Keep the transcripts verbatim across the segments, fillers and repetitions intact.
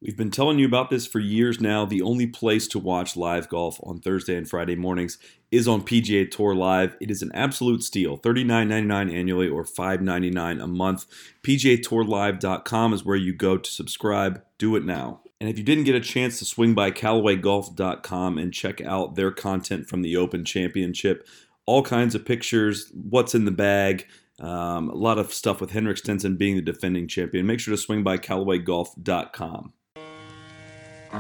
We've been telling you about this for years now. The only place to watch live golf on Thursday and Friday mornings is on P G A Tour Live. It is an absolute steal, thirty-nine ninety-nine annually or five ninety-nine a month. P G A Tour Live dot com is where you go to subscribe. Do it now. And if you didn't get a chance to swing by Callaway Golf dot com and check out their content from the Open Championship, all kinds of pictures, what's in the bag, um, a lot of stuff with Henrik Stenson being the defending champion. Make sure to swing by Callaway Golf dot com. Be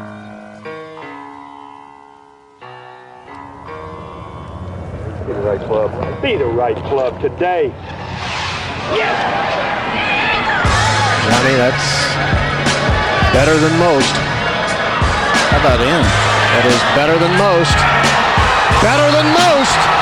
the right club. Be the right club today. Yes! Johnny, that's better than most. How about in? That is better than most. Better than most!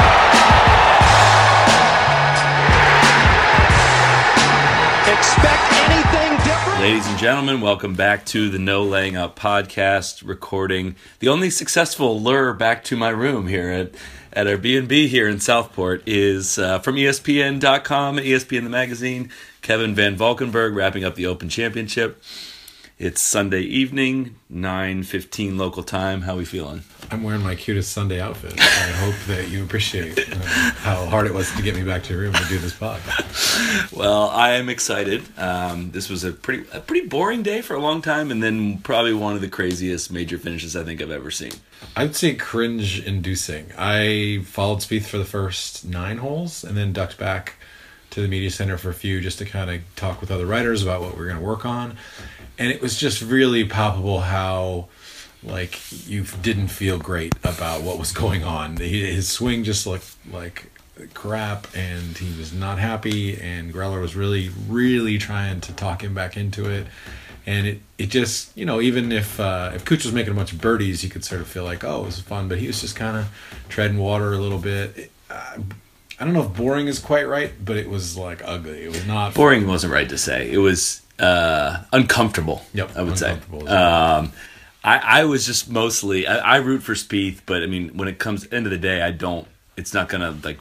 Expect anything different? Ladies and gentlemen, welcome back to the No Laying Up podcast, recording the only successful lure back to my room here at, at our B and B here in Southport is uh, from E S P N dot com, E S P N the magazine, Kevin Van Valkenburg wrapping up the Open Championship. It's Sunday evening, nine fifteen local time. How we feeling? I'm wearing my cutest Sunday outfit. I hope that you appreciate uh, how hard it was to get me back to your room to do this pod. Well, I am excited. Um, this was a pretty a pretty boring day for a long time, and then probably one of the craziest major finishes I think I've ever seen. I'd say cringe-inducing. I followed Spieth for the first nine holes and then ducked back to the media center for a few just to kind of talk with other writers about what we we're going to work on. And it was just really palpable how, like, you didn't feel great about what was going on. His swing just looked like crap, and he was not happy, and Greller was really, really trying to talk him back into it. And it, it just, you know, even if uh, if Cooch was making a bunch of birdies, you could sort of feel like, oh, it was fun, but he was just kind of treading water a little bit. It, uh, I don't know if boring is quite right, but it was, like, ugly. It was not... Boring fun. wasn't right to say. It was... Uh, uncomfortable. Yep, I would say. Well. Um, I, I was just mostly I, I root for Spieth, but I mean, when it comes end of the day, I don't. It's not gonna like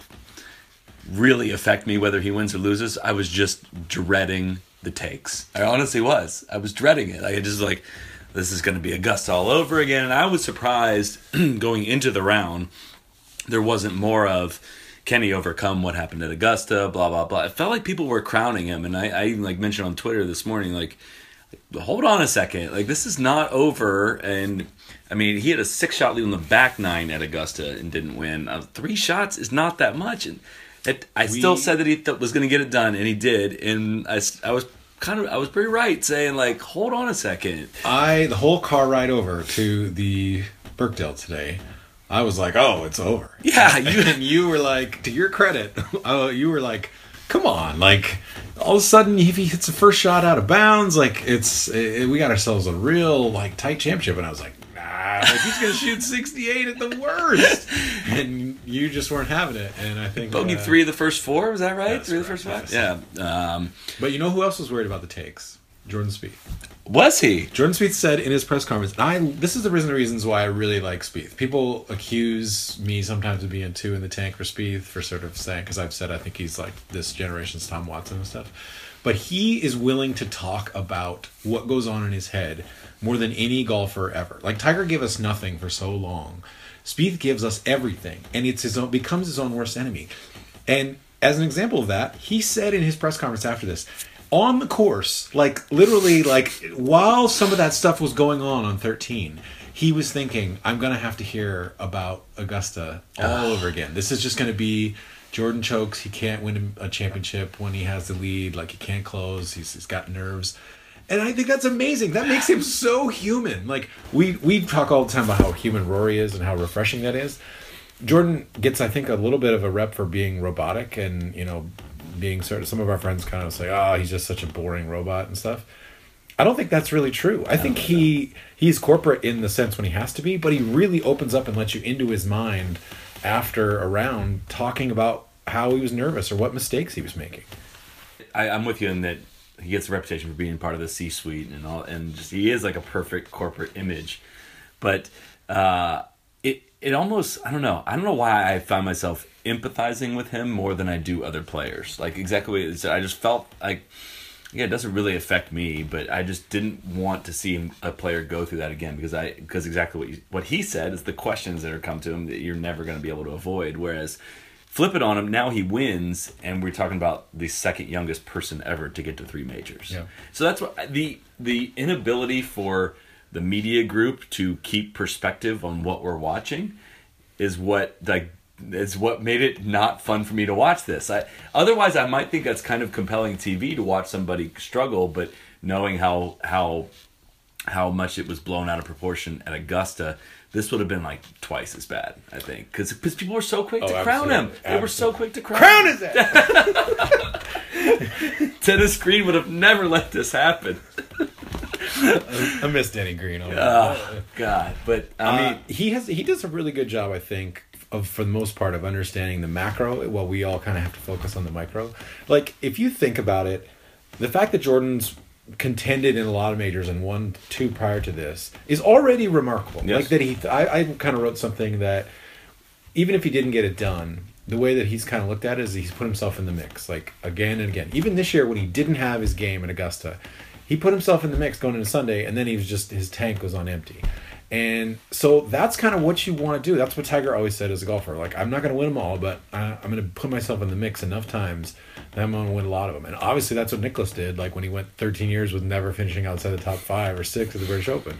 really affect me whether he wins or loses. I was just dreading the takes. I honestly was. I was dreading it. I just like this is gonna be Augusta all over again, and I was surprised going into the round there wasn't more of. Can he overcome what happened at Augusta, blah, blah, blah. It felt like people were crowning him. And I, I even like mentioned on Twitter this morning, like, hold on a second. Like, this is not over. And, I mean, he had a six-shot lead on the back nine at Augusta and didn't win. Uh, three shots is not that much. And it, I we, still said that he th- was going to get it done, and he did. And I, I was kind of, I was pretty right saying, like, hold on a second. I, the whole car ride over to the Birkdale today, I was like, oh, it's over. Yeah. You, and you were like, to your credit, oh, you were like, come on. Like, all of a sudden, if he hits the first shot out of bounds, like, it's, it, we got ourselves a real, like, tight championship. And I was like, nah, like, he's going to shoot sixty-eight at the worst. And you just weren't having it. And I think... Bogey uh, three of the first four, was that right? Three of the first five? Yes. Yeah. Um, but you know who else was worried about the takes? Jordan Spieth. Was he? Jordan Spieth said in his press conference, I this is the reason the reasons why I really like Spieth. People accuse me sometimes of being too in the tank for Spieth, for sort of saying, because I've said I think he's like this generation's Tom Watson and stuff. But he is willing to talk about what goes on in his head more than any golfer ever. Like Tiger gave us nothing for so long. Spieth gives us everything, and it's his own becomes his own worst enemy. And as an example of that, he said in his press conference after this, on the course, like literally, like while some of that stuff was going on on thirteen, he was thinking, I'm going to have to hear about Augusta all over again. This is just going to be Jordan chokes. He can't win a championship when he has the lead. Like he can't close. He's, he's got nerves. And I think that's amazing. That makes him so human. Like we, we talk all the time about how human Rory is and how refreshing that is. Jordan gets, I think, a little bit of a rep for being robotic and, you know, being sort of, some of our friends kind of say, oh, he's just such a boring robot and stuff. I don't think that's really true. I think he he's corporate in the sense when he has to be, but he really opens up and lets you into his mind after a round talking about how he was nervous or what mistakes he was making. I, I'm with you in that he gets a reputation for being part of the C-suite and all, and just he is like a perfect corporate image. But uh, it it almost, I don't know, I don't know why I find myself empathizing with him more than I do other players. Like exactly what it is. I just felt like Yeah, it doesn't really affect me, but I just didn't want to see him, a player go through that again because I because exactly what you, what he said is the questions that are come to him that you're never going to be able to avoid. Whereas flip it on him, now he wins, and we're talking about the second youngest person ever to get to three majors. Yeah. So that's what the the inability for the media group to keep perspective on what we're watching is what like. It's what made it not fun for me to watch this. I otherwise I might think that's kind of compelling T V to watch somebody struggle, but knowing how how how much it was blown out of proportion at Augusta, this would have been like twice as bad, I think, because people were so quick Oh, to crown him. absolutely. They were so quick to crown, Crown him. his ass! Dennis Green would have never let this happen. I miss Denny Green. Oh God! But I mean, uh, he has he does a really good job, I think, of for the most part of understanding the macro while we all kind of have to focus on the micro. Like if you think about it, the fact that Jordan's contended in a lot of majors and won two prior to this is already remarkable. Yes. Like that he, I, I kind of wrote something that even if he didn't get it done, the way that he's kind of looked at it is he's put himself in the mix, like again and again. Even this year when he didn't have his game at Augusta, he put himself in the mix going into Sunday, and then he was just his tank was on empty. And so that's kind of what you want to do. That's what Tiger always said as a golfer. Like, I'm not going to win them all, but I, I'm going to put myself in the mix enough times that I'm going to win a lot of them. And obviously that's what Nicklaus did, like when he went thirteen years with never finishing outside the top five or six at the British Open.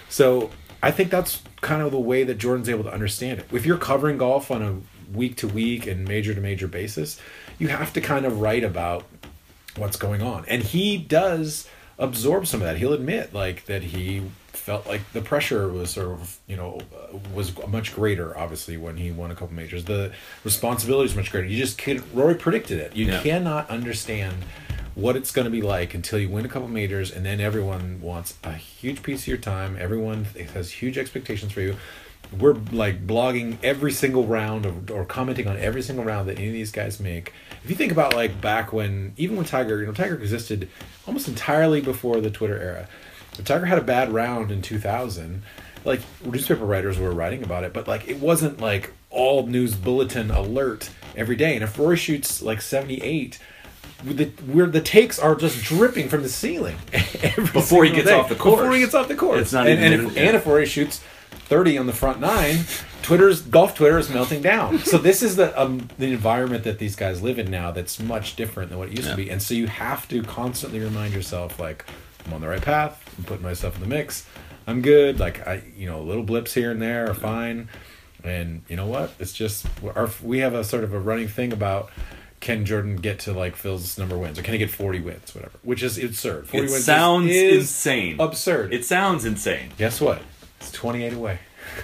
So I think that's kind of the way that Jordan's able to understand it. If you're covering golf on a week-to-week and major-to-major basis, you have to kind of write about what's going on. And he does absorb some of that. He'll admit, like, that he felt like the pressure was sort of, you know, uh, was much greater, obviously, when he won a couple majors. The responsibility is much greater. You just can't, Rory predicted it. You Yeah. cannot understand what it's going to be like until you win a couple majors, and then everyone wants a huge piece of your time. Everyone has huge expectations for you. We're like blogging every single round of, or commenting on every single round that any of these guys make. If you think about like back when, even when Tiger, you know, Tiger existed almost entirely before the Twitter era. If Tiger had a bad round in two thousand, like newspaper writers were writing about it, but like it wasn't like all news bulletin alert every day. And if Rory shoots like seventy-eight, the where the takes are just dripping from the ceiling every Before he single gets day. off the course. Before he gets off the course, It's not and, even and, in- if, yeah. and if Rory shoots thirty on the front nine, Twitter's golf Twitter is melting down. So this is the um, the environment that these guys live in now. That's much different than what it used Yeah. to be, and so you have to constantly remind yourself, like, I'm on the right path. I'm putting myself in the mix. I'm good. Like I, you know, little blips here and there are fine. And you know what? It's just our we have a sort of a running thing about, can Jordan get to like Phil's number of wins, or can he get forty wins, whatever? Which is absurd. Forty it wins sounds is, is insane. absurd. It sounds insane. Guess what? It's twenty-eight away.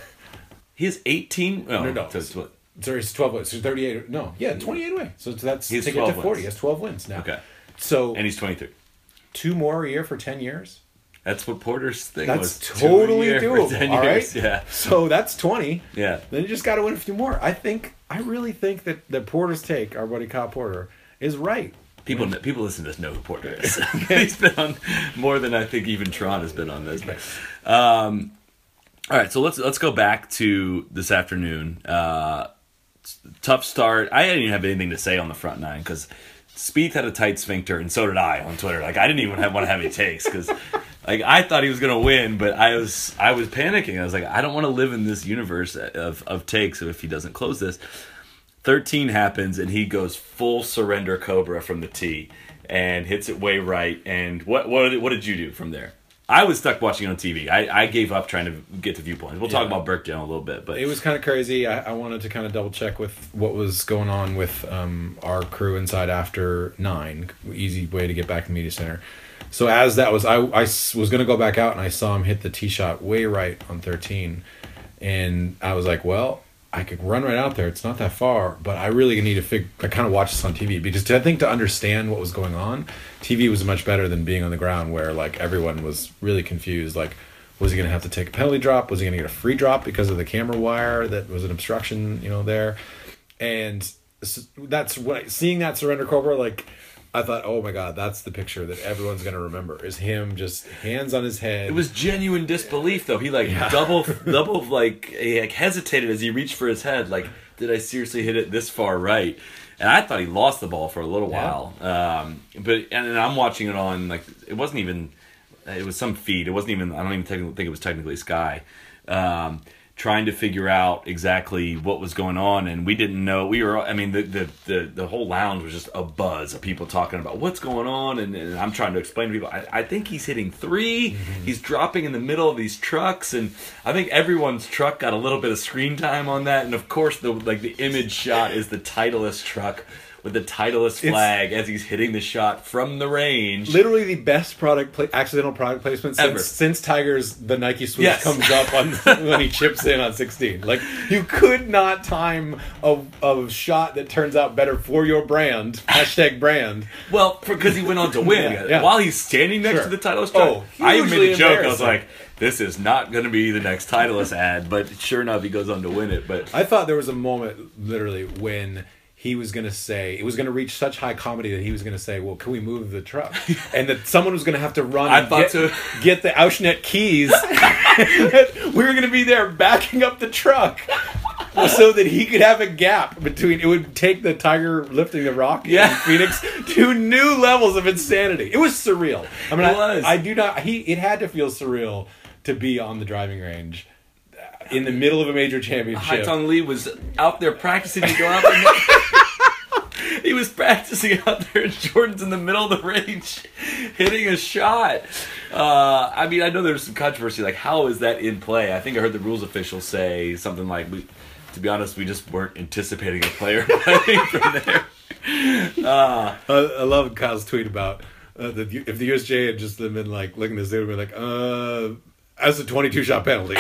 He has eighteen. Oh, No, no. so it's what- Sorry, it's twelve wins. So thirty-eight. No, yeah, twenty-eight away. So that's He has to get to twelve forty. wins. He has twelve wins now. Okay. So and he's twenty-three. two more a year for ten years. That's what Porter's thing That's was. Two a totally year for doable. ten All years. right. Yeah. So that's twenty. Yeah. Then you just got to win a few more. I think. I really think that that Porter's take, our buddy Kyle Porter, is right. People people listen to this know who Porter is. He's been on more than I think even Tron has been on this. Um, all right, so let's let's go back to this afternoon. Uh, tough start. I didn't even have anything to say on the front nine because Spieth had a tight sphincter, and so did I on Twitter. Like I didn't even have, want to have any takes because like I thought he was gonna win, but I was I was panicking. I was like, I don't want to live in this universe of of takes if he doesn't close this. thirteen happens and he goes full surrender cobra from the tee and hits it way right. And what what did, what did you do from there? I was stuck watching on T V. I, I gave up trying to get to viewpoints. We'll talk Yeah. about Birkdale in a little bit, but It was kind of crazy. I, I wanted to kind of double check with what was going on with um, our crew inside after nine. Easy way to get back to the media center. So as that was, I, I s- was going to go back out and I saw him hit the tee shot way right on thirteen. And I was like, well, I could run right out there. It's not that far, but I really need to figure. I kind of watch this on T V because I think to understand what was going on, T V was much better than being on the ground where like everyone was really confused. Like, was he going to have to take a penalty drop? Was he going to get a free drop because of the camera wire that was an obstruction, you know, there? And s- that's what seeing that surrender cobra, like I thought, oh my god, that's the picture that everyone's going to remember is him just hands on his head. it was genuine disbelief though. He like double double like he like hesitated as he reached for his head. Like, did I seriously hit it this far right? and I thought he lost the ball for a little Yeah. while. Um, but and, and I'm watching it on like it wasn't even it was some feed. It wasn't even I don't even technically think it was technically Sky. Um, trying to figure out exactly what was going on, and we didn't know. We were, I mean, the the the, the whole lounge was just a buzz of people talking about what's going on, and, and I'm trying to explain to people. I, I think he's hitting three. Mm-hmm. He's dropping in the middle of these trucks, and I think everyone's truck got a little bit of screen time on that. And of course, the like the image shot is the Titleist truck with the Titleist flag it's, as he's hitting the shot from the range. Literally the best product pla- accidental product placement Ever. since, since Tiger's the Nike swoosh Yes. comes up on when he chips in on sixteen. Like, you could not time a, a shot that turns out better for your brand. Hashtag brand. Well, because he went on to win. Yeah, yeah. While he's standing next Sure. to the Titleist truck, Oh, I even hugely made a joke. I was embarrassing. like, this is not going to be the next Titleist ad. But sure enough, he goes on to win it. But I thought there was a moment, literally, when he was going to say, it was going to reach such high comedy that he was going to say, well, can we move the truck? And that someone was going to have to run I and thought get, so. get the Auschnet keys. We were going to be there backing up the truck so that he could have a gap between, it would take the Tiger lifting the rock Yeah. in Phoenix to new levels of insanity. It was surreal. I mean, It I, was. I do not, he, it had to feel surreal to be on the driving range in the middle of a major championship. Haitong Lee was out there practicing to go out there. He was practicing out there, and Jordan's in the middle of the range hitting a shot. Uh, I mean, I know there's some controversy, like, how is that in play? I think I heard the rules official say something like, "We, to be honest, we just weren't anticipating a player playing from there." Uh, Uh, I love Kyle's tweet about uh, the, if the U S J had just been like looking at this, they would be like, uh, that's a twenty-two shot penalty.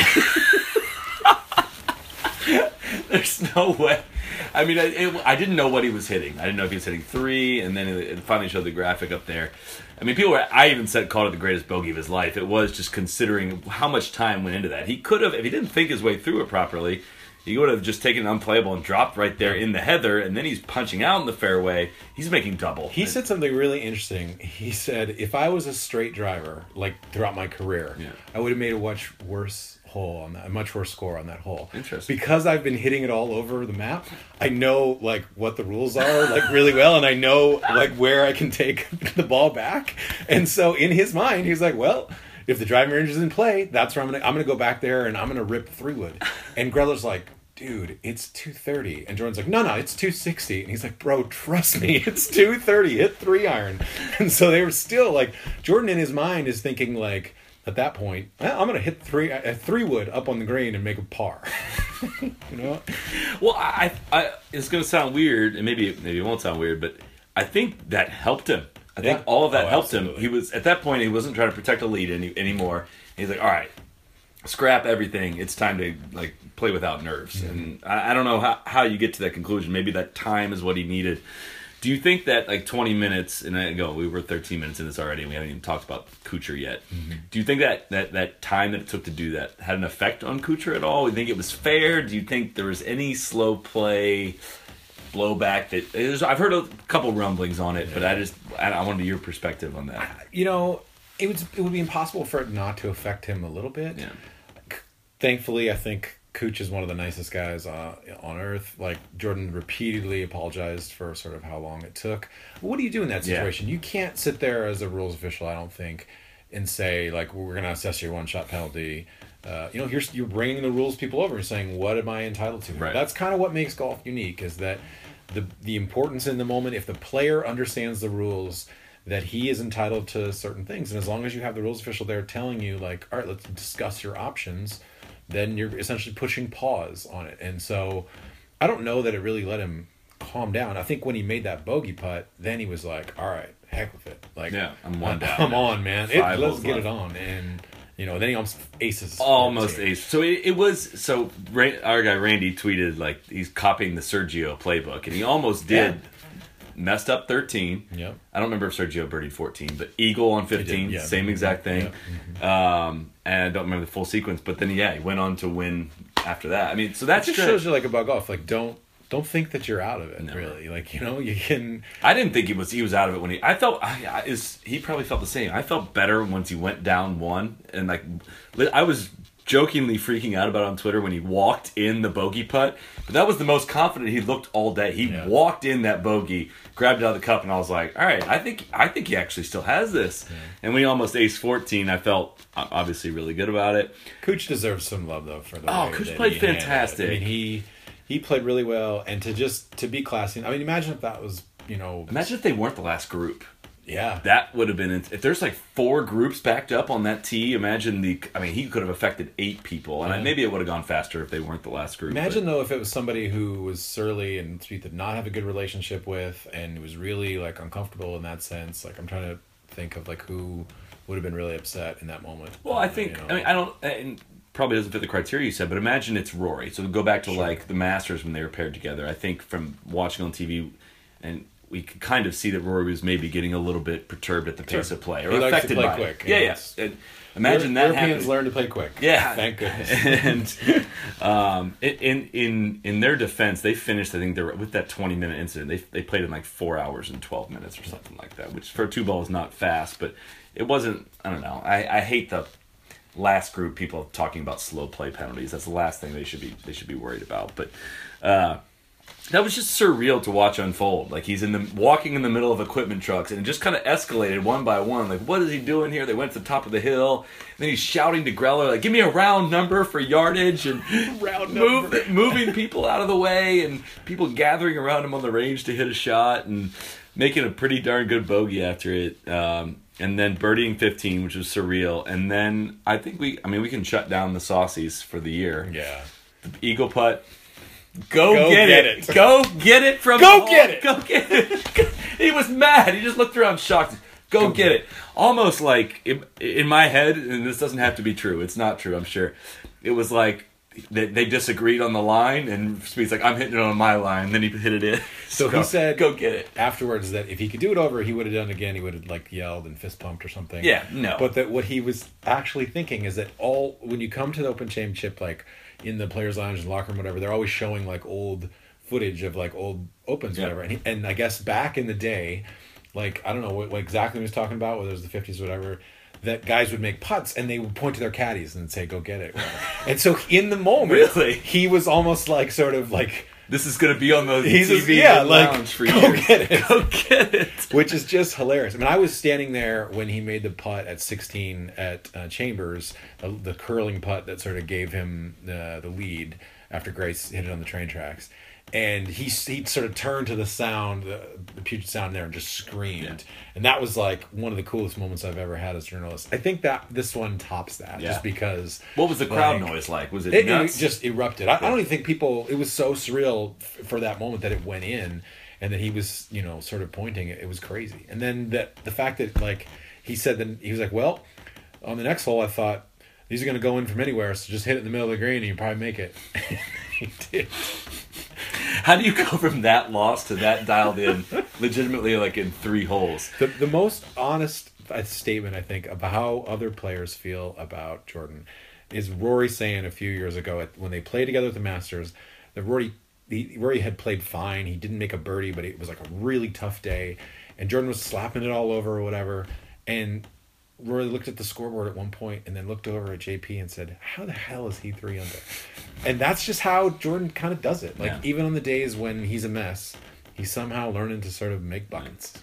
There's no way. I mean, I, it, I didn't know what he was hitting. I didn't know if he was hitting three, and then it, it finally showed the graphic up there. I mean, people were, I even said called it the greatest bogey of his life. It was just considering how much time went into that. He could have, if he didn't think his way through it properly, he would have just taken it unplayable and dropped right there in the heather, and then he's punching out in the fairway. He's making double. He said something really interesting. He said, if I was a straight driver, like throughout my career, Yeah. I would have made a much worse hole on that, a much worse score on that hole. Interesting. Because I've been hitting it all over the map, I know like what the rules are like really well, and I know like where I can take the ball back. And so in his mind, he's like, well, if the driving range is in play, that's where I'm gonna I'm gonna go back there and I'm gonna rip three wood. And Greller's like, dude, it's two thirty. And Jordan's like, no, no, it's two sixty. And he's like, bro, trust me, it's two thirty. Hit three iron. And so they were still like, Jordan in his mind is thinking like, at that point, well, I'm going to hit three a three wood up on the green and make a par. You know? Well, I, I, it's going to sound weird, and maybe maybe it won't sound weird, but I think that helped him. I think Yeah. all of that Oh, helped absolutely. him. He was at that point. He wasn't trying to protect a lead any, anymore. He's like, all right, scrap everything. It's time to like play without nerves. Mm-hmm. And I, I don't know how how you get to that conclusion. Maybe that time is what he needed. Do you think that like twenty minutes, and I go, we were thirteen minutes in this already, and we haven't even talked about Kuchar yet. Mm-hmm. Do you think that, that that time that it took to do that had an effect on Kuchar at all? Do you think it was fair? Do you think there was any slow play blowback that there's, I've heard a couple rumblings on it, yeah. but I just I, I want to be your perspective on that. You know, it would it would be impossible for it not to affect him a little bit. Yeah. Thankfully, I think Cooch is one of the nicest guys uh, on earth. Like, Jordan repeatedly apologized for sort of how long it took. What do you do in that situation? Yeah. You can't sit there as a rules official, I don't think, and say, like, we're going to assess your one-shot penalty. Uh, you know, here's, you're bringing the rules people over and saying, what am I entitled to? Right. That's kind of what makes golf unique, is that the the importance in the moment, if the player understands the rules, that he is entitled to certain things. And as long as you have the rules official there telling you, like, all right, let's discuss your options, then you're essentially pushing pause on it. And so I don't know that it really let him calm down. I think when he made that bogey putt, then he was like, all right, heck with it. Like, yeah, I'm one down. Come on, man. It, let's get left. it on. And, you know, then he almost aces. Almost ace. So it, it was, so our guy Randy tweeted, like, he's copying the Sergio playbook, and he almost did. Yeah. Messed up thirteen. Yep. I don't remember if Sergio birdied fourteen, but eagle on fifteen, yeah. same exact thing. Yep. Mm-hmm. Um, and I don't remember the full sequence, but then yeah, he went on to win after that. I mean, so that just shows you like about golf. Like, don't don't think that you're out of it. No. Really, like, you know, you can. I didn't think he was he was out of it when he. I felt I, I, is he probably felt the same. I felt better once he went down one, and like I was jokingly freaking out about it on Twitter when he walked in the bogey putt. But that was the most confident he looked all day. He yeah. walked in that bogey, grabbed it out of the cup, and I was like, all right, I think I think he actually still has this. Yeah. And when he almost aced fourteen, I felt obviously really good about it. Cooch deserves some love, though, for the Oh, way Cooch that played he fantastic. I mean, he he played really well, and to just to be classy. I mean, imagine if that was, you know... Imagine if they weren't the last group. Yeah. That would have been... If there's like four groups backed up on that tee, imagine the... I mean, he could have affected eight people. And yeah. maybe it would have gone faster if they weren't the last group. Imagine, but. though, if it was somebody who was surly and Spieth did not have a good relationship with and was really, like, uncomfortable in that sense. Like, I'm trying to think of, like, who would have been really upset in that moment. Well, I think... You know? I mean, I don't... And probably doesn't fit the criteria you said, but imagine it's Rory. So go back to, sure. like, the Masters when they were paired together. I think from watching on T V... and we could kind of see that Rory was maybe getting a little bit perturbed at the pace sure. of play, or he affected likes to play by quick. it. Yeah, yes. Yeah. Imagine that Europeans happened. learn to play quick. Yeah, thank goodness. And um, in in in their defense, they finished. I think they were with that twenty minute incident. They they played in like four hours and twelve minutes or something like that, which for a two ball is not fast, but it wasn't. I don't know. I, I hate the last group people talking about slow play penalties. That's the last thing they should be they should be worried about. But. Uh, That was just surreal to watch unfold. Like, he's in the walking in the middle of equipment trucks, and it just kind of escalated one by one. Like, what is he doing here? They went to the top of the hill, and then he's shouting to Greller, like, give me a round number for yardage, and round move, number. moving people out of the way, and people gathering around him on the range to hit a shot, and making a pretty darn good bogey after it. Um, and then birdieing fifteen, which was surreal. And then I think we, I mean, we can shut down the Saucies for the year. Yeah. The eagle putt. Go, Go get, get it. it. Go get it from Go the get it. Go get it. He was mad. He just looked around shocked. Go, Go get, get it. it. Almost like, in, in my head, and this doesn't have to be true. It's not true, I'm sure. It was like they, they disagreed on the line, and Spieth's like, I'm hitting it on my line. Then he hit it in. So go, he said go get it. Afterwards that if he could do it over, he would have done it again. He would have like yelled and fist pumped or something. Yeah, no. But that what he was actually thinking is that all when you come to the Open Championship, like in the players' lounge and locker room, whatever, they're always showing like old footage of like old Opens, yeah. whatever. And he, and I guess back in the day, like I don't know what, what exactly he was talking about, whether it was the fifties or whatever, that guys would make putts and they would point to their caddies and say, "Go get it." And so in the moment, really? he was almost like sort of like. This is going to be on the He's T V a, yeah, lounge like, for go years. Get it. Go get it. Which is just hilarious. I mean, I was standing there when he made the putt at sixteen at uh, Chambers, the, the curling putt that sort of gave him uh, the lead after Grace hit it on the train tracks. And he he sort of turned to the sound, the, the Puget Sound there, and just screamed. Yeah. And that was like one of the coolest moments I've ever had as a journalist. I think that this one tops that, yeah. just because. What was the crowd like, noise like? Was it, it nuts? It just erupted. I, I don't even think people. It was so surreal f- for that moment that it went in, and that he was, you know, sort of pointing. It, it was crazy. And then that the fact that like he said that he was like, well, on the next hole, I thought these are going to go in from anywhere, so just hit it in the middle of the green and you probably make it. He did. How do you go from that loss to that dialed in, legitimately like in three holes? The the most honest statement I think about how other players feel about Jordan is Rory saying a few years ago at, when they played together at the Masters that Rory he, Rory had played fine. He didn't make a birdie, but it was like a really tough day, and Jordan was slapping it all over or whatever. And Rory looked at the scoreboard at one point and then looked over at J P and said, how the hell is he three under? And that's just how Jordan kind of does it. Like, yeah. even on the days when he's a mess, he's somehow learning to sort of make buckets.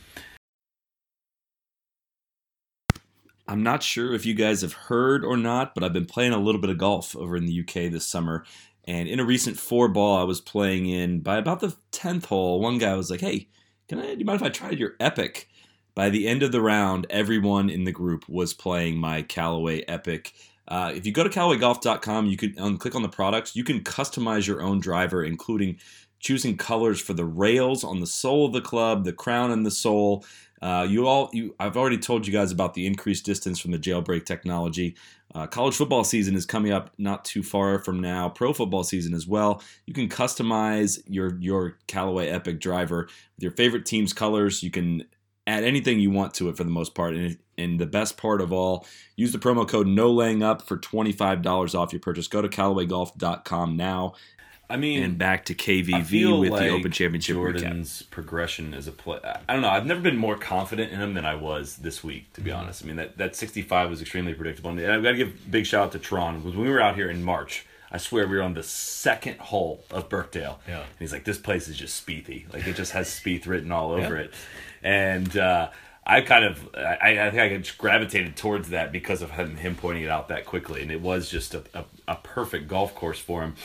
I'm not sure if you guys have heard or not, but I've been playing a little bit of golf over in the U K this summer. And in a recent four ball I was playing in, by about the tenth hole, one guy was like, hey, can I, do you mind if I tried your Epic? By the end of the round, everyone in the group was playing my Callaway Epic. Uh, if you go to Callaway Golf dot com, you can um, click on the products. You can customize your own driver, including choosing colors for the rails on the sole of the club, the crown and the sole. Uh, you all, you, I've already told you guys about the increased distance from the jailbreak technology. Uh, college football season is coming up not too far from now. Pro football season as well. You can customize your your Callaway Epic driver with your favorite team's colors. You can add anything you want to it for the most part. And, and the best part of all, use the promo code No Laying Up for twenty-five dollars off your purchase. Go to Callaway Golf dot com now. I mean, and back to K V I V feel with like the Open Championship Jordan's recap. progression as a play. I don't know. I've never been more confident in him than I was this week, to be Mm-hmm. honest. I mean, that, that sixty-five was extremely predictable. And I've got to give a big shout out to Tron. Because when we were out here in March, I swear we were on the second hole of Birkdale. Yeah. And he's like, this place is just Spiethy. Like, it just has Spieth written all over Yeah. it. And uh, I kind of, I, I think I just gravitated towards that because of him, him pointing it out that quickly. And it was just a, a, a perfect golf course for him.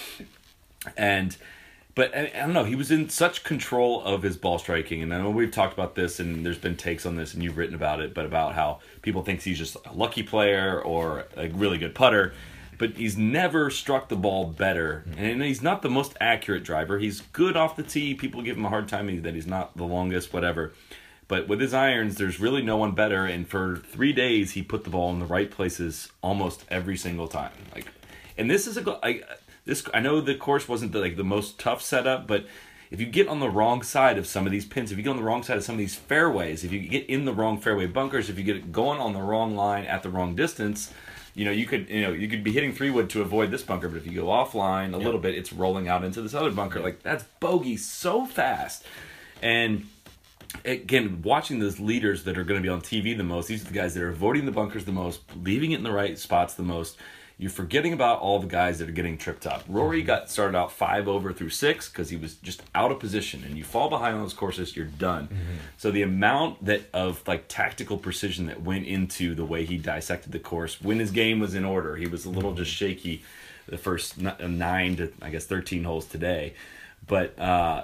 And... But I, I don't know, he was in such control of his ball striking, and I know we've talked about this, and there's been takes on this, and you've written about it, but about how people think he's just a lucky player or a really good putter, but he's never struck the ball better, and he's not the most accurate driver. He's good off the tee. People give him a hard time that he's not the longest, whatever. But with his irons, there's really no one better, and for three days, he put the ball in the right places almost every single time. Like, and this is a... I, This I know the course wasn't the, like the most tough setup, but if you get on the wrong side of some of these pins, if you get on the wrong side of some of these fairways, if you get in the wrong fairway bunkers, if you get it going on the wrong line at the wrong distance, you know you could you know you could be hitting three wood to avoid this bunker, but if you go offline a Yeah. little bit, it's rolling out into this other bunker. Like that's bogey so fast, and again, watching those leaders that are going to be on T V the most, these are the guys that are avoiding the bunkers the most, leaving it in the right spots the most. You're forgetting about all the guys that are getting tripped up. Rory got started out five over through six because he was just out of position, and you fall behind on those courses, you're done. Mm-hmm. So the amount that of like tactical precision that went into the way he dissected the course when his game was in order, he was a little just shaky the first nine to I guess thirteen holes today. But uh,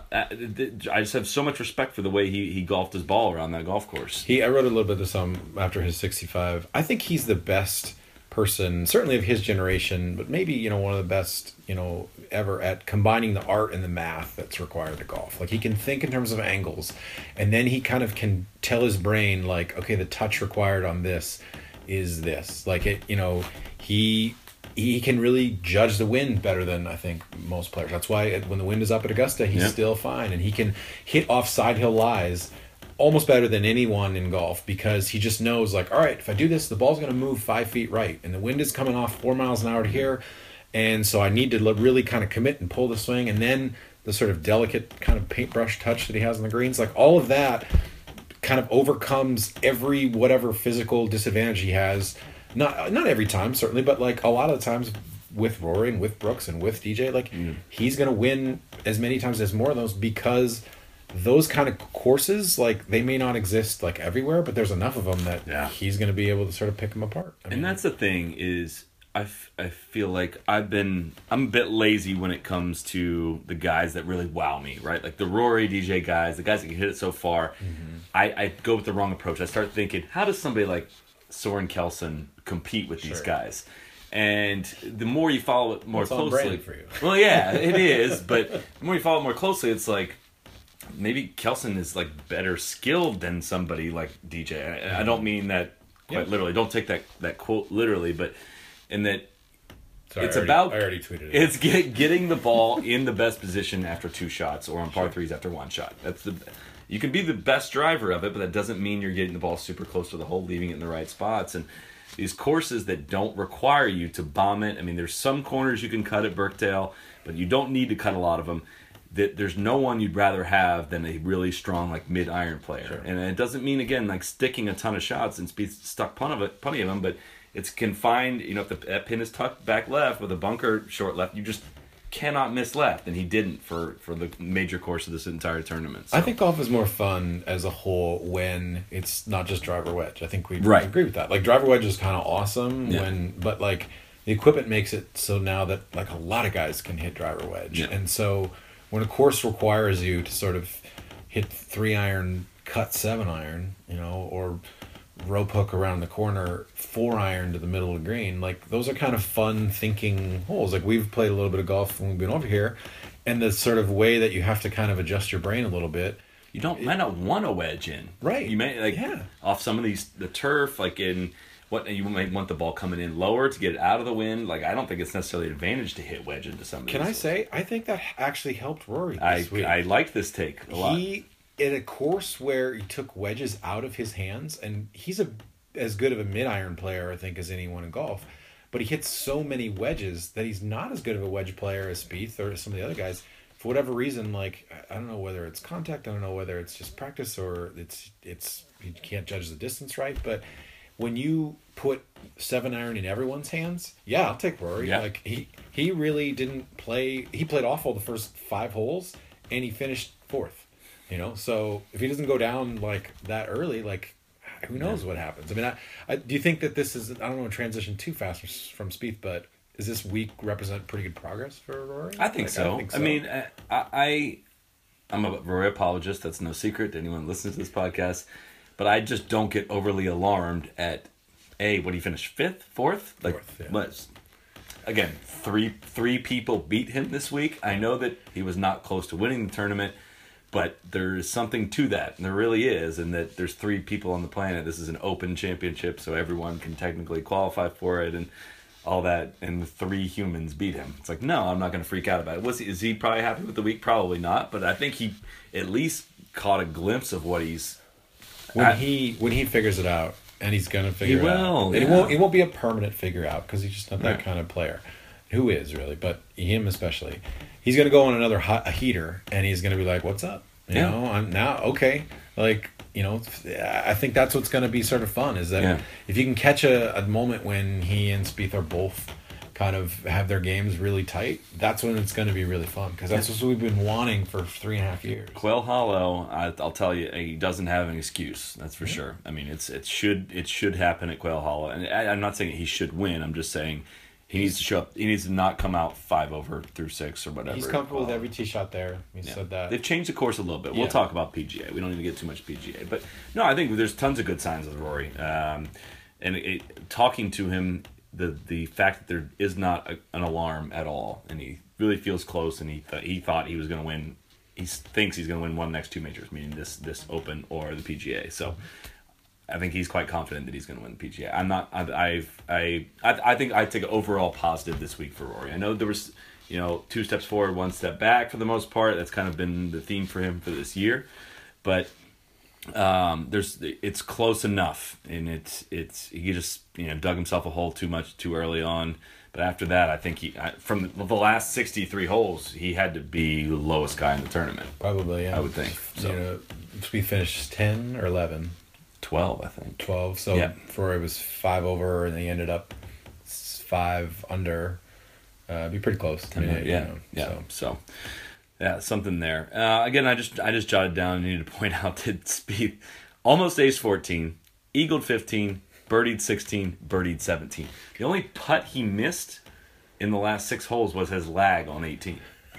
I just have so much respect for the way he, he golfed his ball around that golf course. He, I wrote a little bit of some after his sixty-five. I think he's the best person, certainly of his generation, but maybe, you know, one of the best, you know, ever at combining the art and the math that's required to golf. Like, he can think in terms of angles, and then he kind of can tell his brain, like, okay, the touch required on this is this. Like, it, you know, he... he can really judge the wind better than I think most players. That's why when the wind is up at Augusta, he's yeah. still fine. And he can hit off side hill lies almost better than anyone in golf because he just knows, like, all right, if I do this, the ball's going to move five feet right. And the wind is coming off four miles an hour to here. And so I need to really kind of commit and pull the swing. And then the sort of delicate kind of paintbrush touch that he has on the greens, like all of that kind of overcomes every whatever physical disadvantage he has. Not not every time, certainly, but like a lot of the times with Rory and with Brooks and with D J, like mm. he's going to win as many times as more of those because those kind of courses, like they may not exist like everywhere, but there's enough of them that yeah. he's going to be able to sort of pick them apart. I and mean, that's the thing is I, f- I feel like I've been, I'm a bit lazy when it comes to the guys that really wow me, right? Like the Rory, D J guys, the guys that can hit it so far. Mm-hmm. I, I go with the wrong approach. I start thinking, how does somebody like Soren Kelson compete with these sure. guys? And the more you follow it more it's closely, on brand for you. Well, yeah, it is. But the more you follow it more closely, it's like maybe Kelson is like better skilled than somebody like D J. I, mm-hmm. I don't mean that quite yeah. literally. Don't take that, that quote literally, but in that Sorry, it's I already, about I already tweeted it. It's get, getting the ball in the best position after two shots, or on par sure. threes after one shot. That's the. You can be the best driver of it, but that doesn't mean you're getting the ball super close to the hole, leaving it in the right spots. And these courses that don't require you to bomb it, I mean, there's some corners you can cut at Birkdale, but you don't need to cut a lot of them. That there's no one you'd rather have than a really strong like mid iron player. Sure. And it doesn't mean again like sticking a ton of shots and Spieth stuck plenty of it, plenty of them, but it's confined. You know, if the that pin is tucked back left with a bunker short left, you just cannot miss left, and he didn't for, for the major course of this entire tournament. So. I think golf is more fun as a whole when it's not just driver wedge. I think we right. agree with that. Like driver wedge is kind of awesome yeah. when, but like the equipment makes it so now that like a lot of guys can hit driver wedge, yeah. and so when a course requires you to sort of hit three iron, cut seven iron, you know, or rope hook around the corner, four iron to the middle of the green, like those are kind of fun thinking holes. Like we've played a little bit of golf when we've been over here, and the sort of way that you have to kind of adjust your brain a little bit. You don't it, might not want a wedge in, right? You may like yeah. off some of these the turf, like in what you might want the ball coming in lower to get it out of the wind. Like I don't think it's necessarily an advantage to hit wedge into some of these. Can I say I think that actually helped Rory this I week. I like this take a lot. He in a course where he took wedges out of his hands, and he's a as good of a mid-iron player, I think, as anyone in golf. but he hits so many wedges that he's not as good of a wedge player as Spieth or some of the other guys. For whatever reason, like, I don't know whether it's contact, I don't know whether it's just practice or it's, it's you can't judge the distance right, but when you put seven iron in everyone's hands, yeah, I'll take Rory. Yeah. Like, he, he really didn't play, he played awful the first five holes, and he finished fourth, you know? So if he doesn't go down, like, that early, like, who knows yeah. what happens? I mean, I, I do you think that this is, I don't want to transition too fast from, from Spieth, but does this week represent pretty good progress for Rory? I think, like, so. I think so. I mean, I, I, I'm a Rory apologist. That's no secret to anyone listening to this podcast. But I just don't get overly alarmed at, A, what he finished fifth, fourth? Like, Fourth, yeah. But, again, three three people beat him this week. I know that he was not close to winning the tournament, but there's something to that, and there really is, and that there's three people on the planet. This is an open championship, so everyone can technically qualify for it, and all that, and the three humans beat him. It's like, no, I'm not going to freak out about it. Was he, is he probably happy with the week? Probably not, but I think he at least caught a glimpse of what he's... When I, he when he figures it out, and he's going to figure he it will, out. Yeah. It won't, it won't be a permanent figure out, because he's just not that Right. kind of player. Who is, really, but him especially. He's going to go on another hot, a heater, and he's going to be like, what's up? You Yeah. know, I'm now, okay. Like, you know, I think that's what's going to be sort of fun, is that Yeah. if you can catch a, a moment when he and Spieth are both kind of have their games really tight, that's when it's going to be really fun, because that's what we've been wanting for three and a half years. Quail Hollow, I, I'll tell you, he doesn't have an excuse. That's for yeah. sure. I mean, it's it should it should happen at Quail Hollow, and I, I'm not saying he should win. I'm just saying he needs to show up. He needs to not come out five over through six or whatever. He's comfortable with every tee shot there. He yeah. said that. They've changed the course a little bit. We'll yeah. talk about P G A. We don't need to get too much P G A, but no, I think there's tons of good signs with Rory. Um, and it, talking to him, the the fact that there is not a, an alarm at all, and he really feels close, and he th- he thought he was going to win. He thinks he's going to win one of the next two majors, meaning this this Open or the P G A. So I think he's quite confident that he's going to win the P G A. I'm not. I I've, I I I think I take an overall positive this week for Rory. I know there was, you know, two steps forward, one step back for the most part. That's kind of been the theme for him for this year, but. Um, there's it's close enough, and it's it's he just you know dug himself a hole too much too early on. But after that, I think he from the last sixty-three holes, he had to be the lowest guy in the tournament. Probably, yeah. I would think. So. You know, we finished ten or eleven. Twelve, I think. Twelve. So yeah. for it was five over, and he ended up five under. Uh, be pretty close. I mean, yeah, you know, yeah. So. so. Yeah, something there. Uh, again, I just I just jotted down. I needed to point out that Spieth almost ace fourteen, eagled fifteen, birdied sixteen, birdied seventeen. The only putt he missed in the last six holes was his lag on eighteen.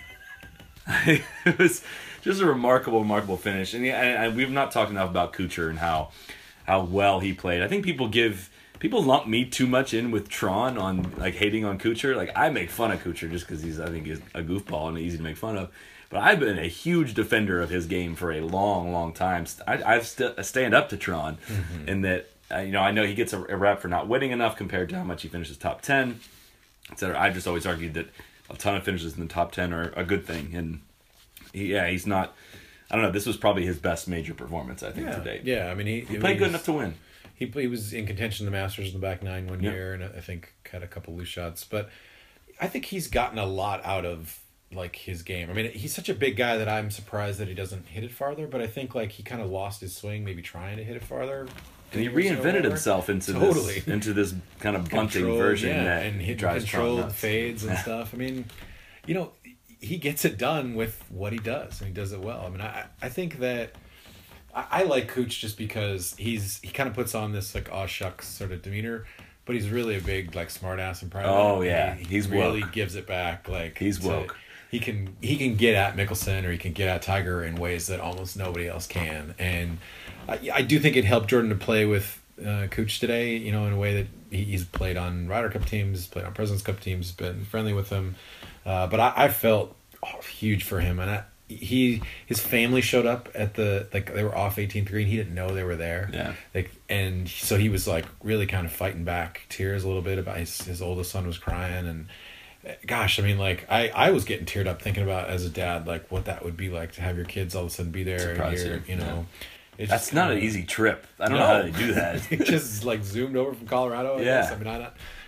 It was just a remarkable, remarkable finish. And, yeah, and, and we've not talked enough about Kuchar and how how well he played. I think people give. People lump me too much in with Tron on like hating on Kuchar. Like I make fun of Kuchar just because he's I think he's a goofball and easy to make fun of. But I've been a huge defender of his game for a long, long time. I, I've st- stand up to Tron, mm-hmm. in that uh, you know I know he gets a, a rep for not winning enough compared to how much he finishes top ten, et cetera. I've just always argued that a ton of finishes in the top ten are a good thing, and he, yeah, he's not. I don't know. This was probably his best major performance I think yeah. to date. Yeah, I mean he, he played good enough to win. He he was in contention in the Masters in the back nine one yep. year, and I think had a couple loose shots. But I think he's gotten a lot out of like his game. I mean, he's such a big guy that I'm surprised that he doesn't hit it farther. But I think like he kind of lost his swing, maybe trying to hit it farther. And he reinvented himself into totally. this into this kind of bunting Controlled, version yeah, that and hit drives controlled fades and stuff. I mean, you know, he gets it done with what he does, and he does it well. I mean, I I think that. I like Cooch just because he's he kind of puts on this like aw shucks sort of demeanor, but he's really a big like smart ass and private. Oh yeah, he, he he's really woke. gives it back. Like he's to, woke. He can he can get at Mickelson or he can get at Tiger in ways that almost nobody else can. And I, I do think it helped Jordan to play with uh, Cooch today. You know, in a way that he, he's played on Ryder Cup teams, played on Presidents Cup teams, been friendly with him. Uh, but I, I felt oh, huge for him, and I. He his family showed up at the like they were off eighteenth green. He didn't know they were there. Yeah. Like and so he was like really kind of fighting back tears a little bit about his his oldest son was crying and gosh, I mean like I, I was getting teared up thinking about as a dad like what that would be like to have your kids all of a sudden be there and here, you know. Yeah. That's not an easy trip. I don't no. know how they do that. It just like zoomed over from Colorado. I yeah. guess. I mean I not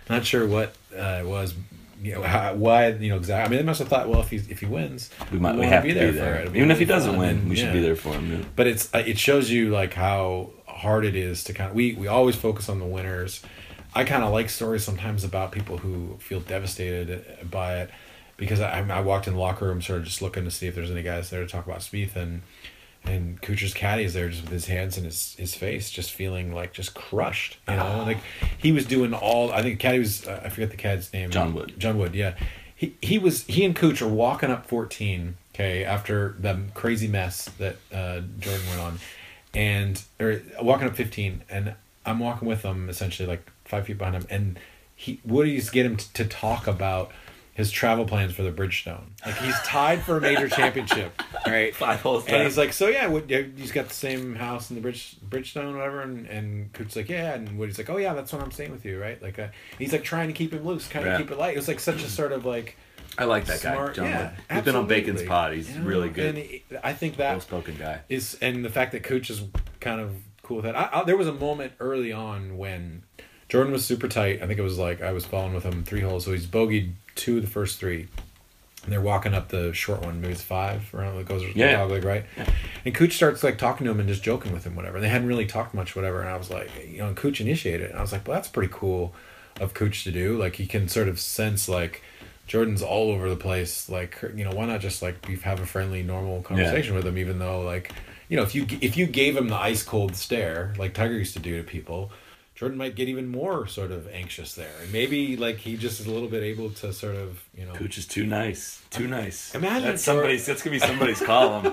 Not sure what uh, it was. You know how, why? You know exactly. I mean, they must have thought, well, if he if he wins, We might. We wanna have be to there be for there. it. It'll be Even if he really doesn't fun, win, and, we should yeah. be there for him. Yeah. But it's uh, it shows you like how hard it is to kind of we we always focus on the winners. I kind of like stories sometimes about people who feel devastated by it because I I walked in the locker room sort of just looking to see if there's any guys there to talk about Spieth and and Kuchar's caddy is there just with his hands in his, his face just feeling like just crushed, you know, like he was doing all I think caddy was uh, I forget the caddy's name. John Wood. John Wood, yeah. He he was he and Kuch are walking up fourteen, okay, after the crazy mess that uh, Jordan went on, and or walking up fifteen, and I'm walking with them essentially like five feet behind him, and he Woody's get him t- to talk about his travel plans for the Bridgestone. Like he's tied for a major championship, right? Five holes. And he's like, so yeah, what, he's got the same house in the Bridge Bridgestone, or whatever. And and Coach's like, yeah, and Woody's like, oh yeah, that's when I'm staying with you, right? Like, uh, he's like trying to keep him loose, kind of Yeah. keep it light. It was like such a sort of like. I like that smart, guy, John yeah, Wood. He's been on absolutely. Bacon's pod. He's You know, really good. And he- I think that Well-spoken guy. is, and the fact that Coach is kind of cool with that. I, I, there was a moment early on when Jordan was super tight. I think it was like I was following with him three holes, so he's bogeyed two of the first three. And they're walking up the short one, maybe it's five around that goes Yeah. dog leg, right? And Cooch starts like talking to him and just joking with him, whatever. And they hadn't really talked much, whatever. And I was like, you know, and Cooch initiated it. And I was like, well, that's pretty cool of Cooch to do. Like he can sort of sense like Jordan's all over the place. Like, you know, why not just like you have a friendly, normal conversation with him, even though like, you know, if you if you gave him the ice cold stare like Tiger used to do to people, Jordan might get even more sort of anxious there. And maybe like he just is a little bit able to sort of, you know. Cooch is too nice. Too nice. Imagine that's if somebody's. That's gonna be somebody's column.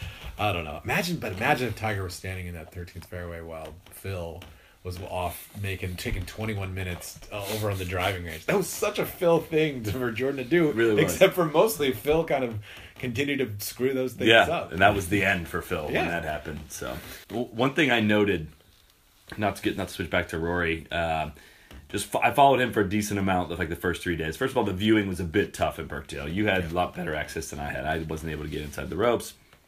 I don't know. Imagine, but imagine if Tiger was standing in that thirteenth fairway while Phil was off making taking twenty-one minutes uh, over on the driving range. That was such a Phil thing to, for Jordan to do. It really was. Except for mostly Phil kind of continued to screw those things Yeah, up. and that was the end for Phil Yeah. when that happened. So, w- one thing I noted, not to get not to switch back to Rory, um, just fo- I followed him for a decent amount of like the first three days. First of all, the viewing was a bit tough in Birkdale. You had a lot better access than I had. I wasn't able to get inside the ropes.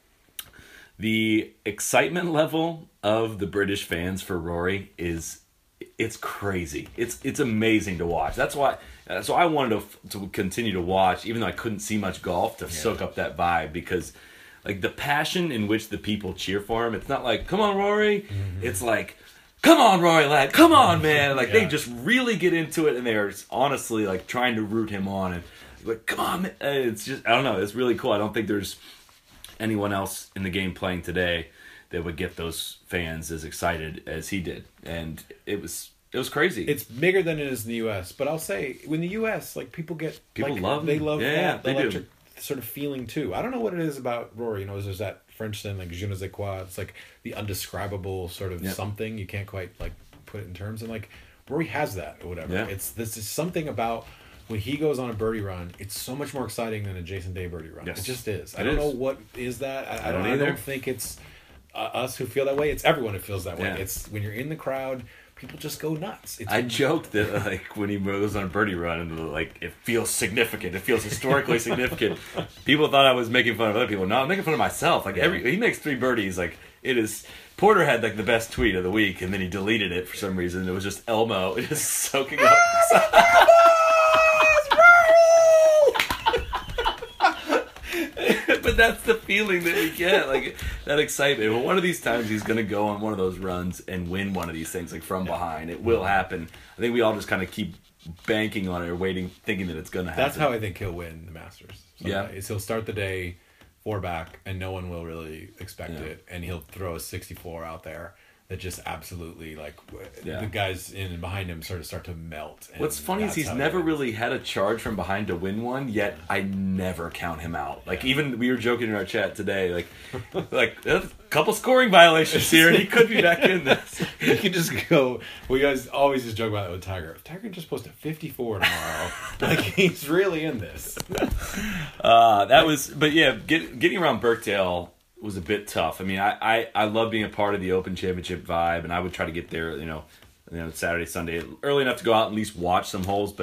The excitement level of the British fans for Rory is it's crazy. It's it's amazing to watch. That's why. Uh, so I wanted to to continue to watch, even though I couldn't see much golf, to yeah. soak up that vibe because, like the passion in which the people cheer for him. It's not like "Come on, Rory." Mm-hmm. It's like, "Come on, Rory, lad. Come on, man." Like yeah. they just really get into it, and they are honestly like trying to root him on and like, "Come on." Man. It's just I don't know. It's really cool. I don't think there's anyone else in the game playing today that would get those fans as excited as he did, and it was it was crazy. It's bigger than it is in the U S, but I'll say in the U S, like people get people like, love they him. love yeah, that yeah, they electric do. sort of feeling too. I don't know what it is about Rory. You know, there's that French thing like je ne sais quoi. It's like the undescribable sort of yep. something you can't quite like put it in terms. And like Rory has that or whatever. Yeah. It's this is something about. When he goes on a birdie run, it's so much more exciting than a Jason Day birdie run. Yes. It just is. It I don't is. know what is that. I, I, don't don't, I either. don't think it's uh, us who feel that way. It's everyone who feels that way. Yeah. It's when you're in the crowd, people just go nuts. It's I joked that like when he goes on a birdie run and like it feels significant, it feels historically significant. People thought I was making fun of other people. No, I'm making fun of myself. Like every he makes three birdies. Like it is. Porter had like the best tweet of the week, and then he deleted it for some reason. It was just Elmo just soaking up. But that's the feeling that we get, like that excitement. Well, one of these times he's going to go on one of those runs and win one of these things, like from behind. It will happen. I think we all just kind of keep banking on it or waiting, thinking that it's going to happen. That's how I think he'll win the Masters. So yeah, is he'll start the day four back, and no one will really expect yeah. it, and he'll throw a sixty-four out there that just absolutely like yeah. the guys in and behind him sort of start to melt. And what's funny is he's never really had a charge from behind to win one, yet I never count him out. Like yeah. even we were joking in our chat today, like like a couple scoring violations here, and he could be back in this. He could just go. We guys always just joke about it with Tiger. If Tiger just post a fifty-four tomorrow, like he's really in this. uh, that was, but yeah, get, getting around Birkdale was a bit tough. I mean, I, I, I love being a part of the Open Championship vibe, and I would try to get there, you know, you know, Saturday, Sunday, early enough to go out and at least watch some holes. But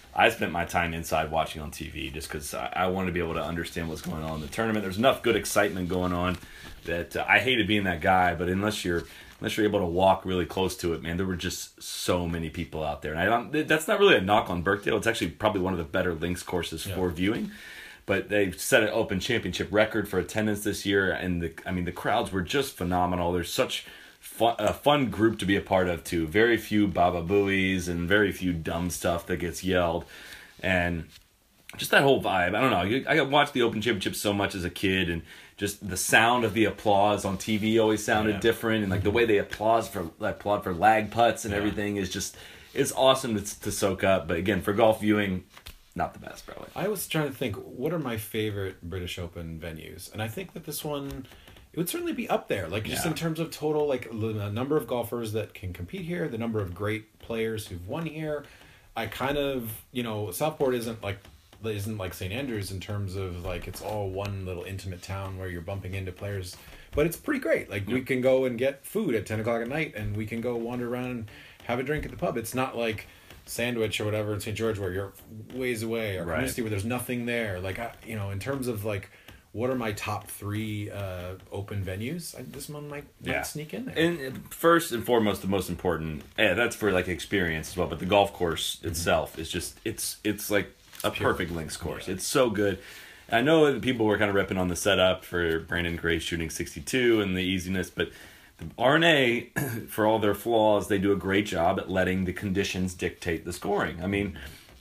I spent my time inside watching on T V just because I, I wanted to be able to understand what's going on in the tournament. There's enough good excitement going on that uh, I hated being that guy, but unless you're unless you're able to walk really close to it, man, there were just so many people out there. And I don't, that's not really a knock on Birkdale. It's actually probably one of the better links courses yeah. for viewing. But they set an Open Championship record for attendance this year, and the I mean the crowds were just phenomenal. There's such fun, a fun group to be a part of too. Very few Baba Booies and very few dumb stuff that gets yelled, and just that whole vibe. I don't know. I watched the Open Championship so much as a kid, and just the sound of the applause on T V always sounded yeah. different, and like the way they applaud for applaud for lag putts and yeah. everything is just it's awesome to, to soak up. But again, for golf viewing, not the best probably. I was trying to think what are my favorite British Open venues, and I think that this one it would certainly be up there. Like just yeah. in terms of total, like the number of golfers that can compete here, the number of great players who've won here. I kind of you know Southport isn't like. isn't like Saint Andrews in terms of like it's all one little intimate town where you're bumping into players, but it's pretty great. Like yeah. we can go and get food at ten o'clock at night, and we can go wander around and have a drink at the pub. It's not like Sandwich or whatever in Saint George where you're ways away, or right. Carnoustie where there's nothing there. Like I, you know, in terms of like what are my top three uh, open venues, I, this one might, might yeah. sneak in there. And first and foremost, the most important, yeah, that's for like experience as well. But the golf course mm-hmm. itself is just it's it's like. A Pure. perfect links course. Yeah. It's so good. I know that people were kind of ripping on the setup for Brandon Gray shooting sixty-two and the easiness, but the R N A, for all their flaws, they do a great job at letting the conditions dictate the scoring. I mean,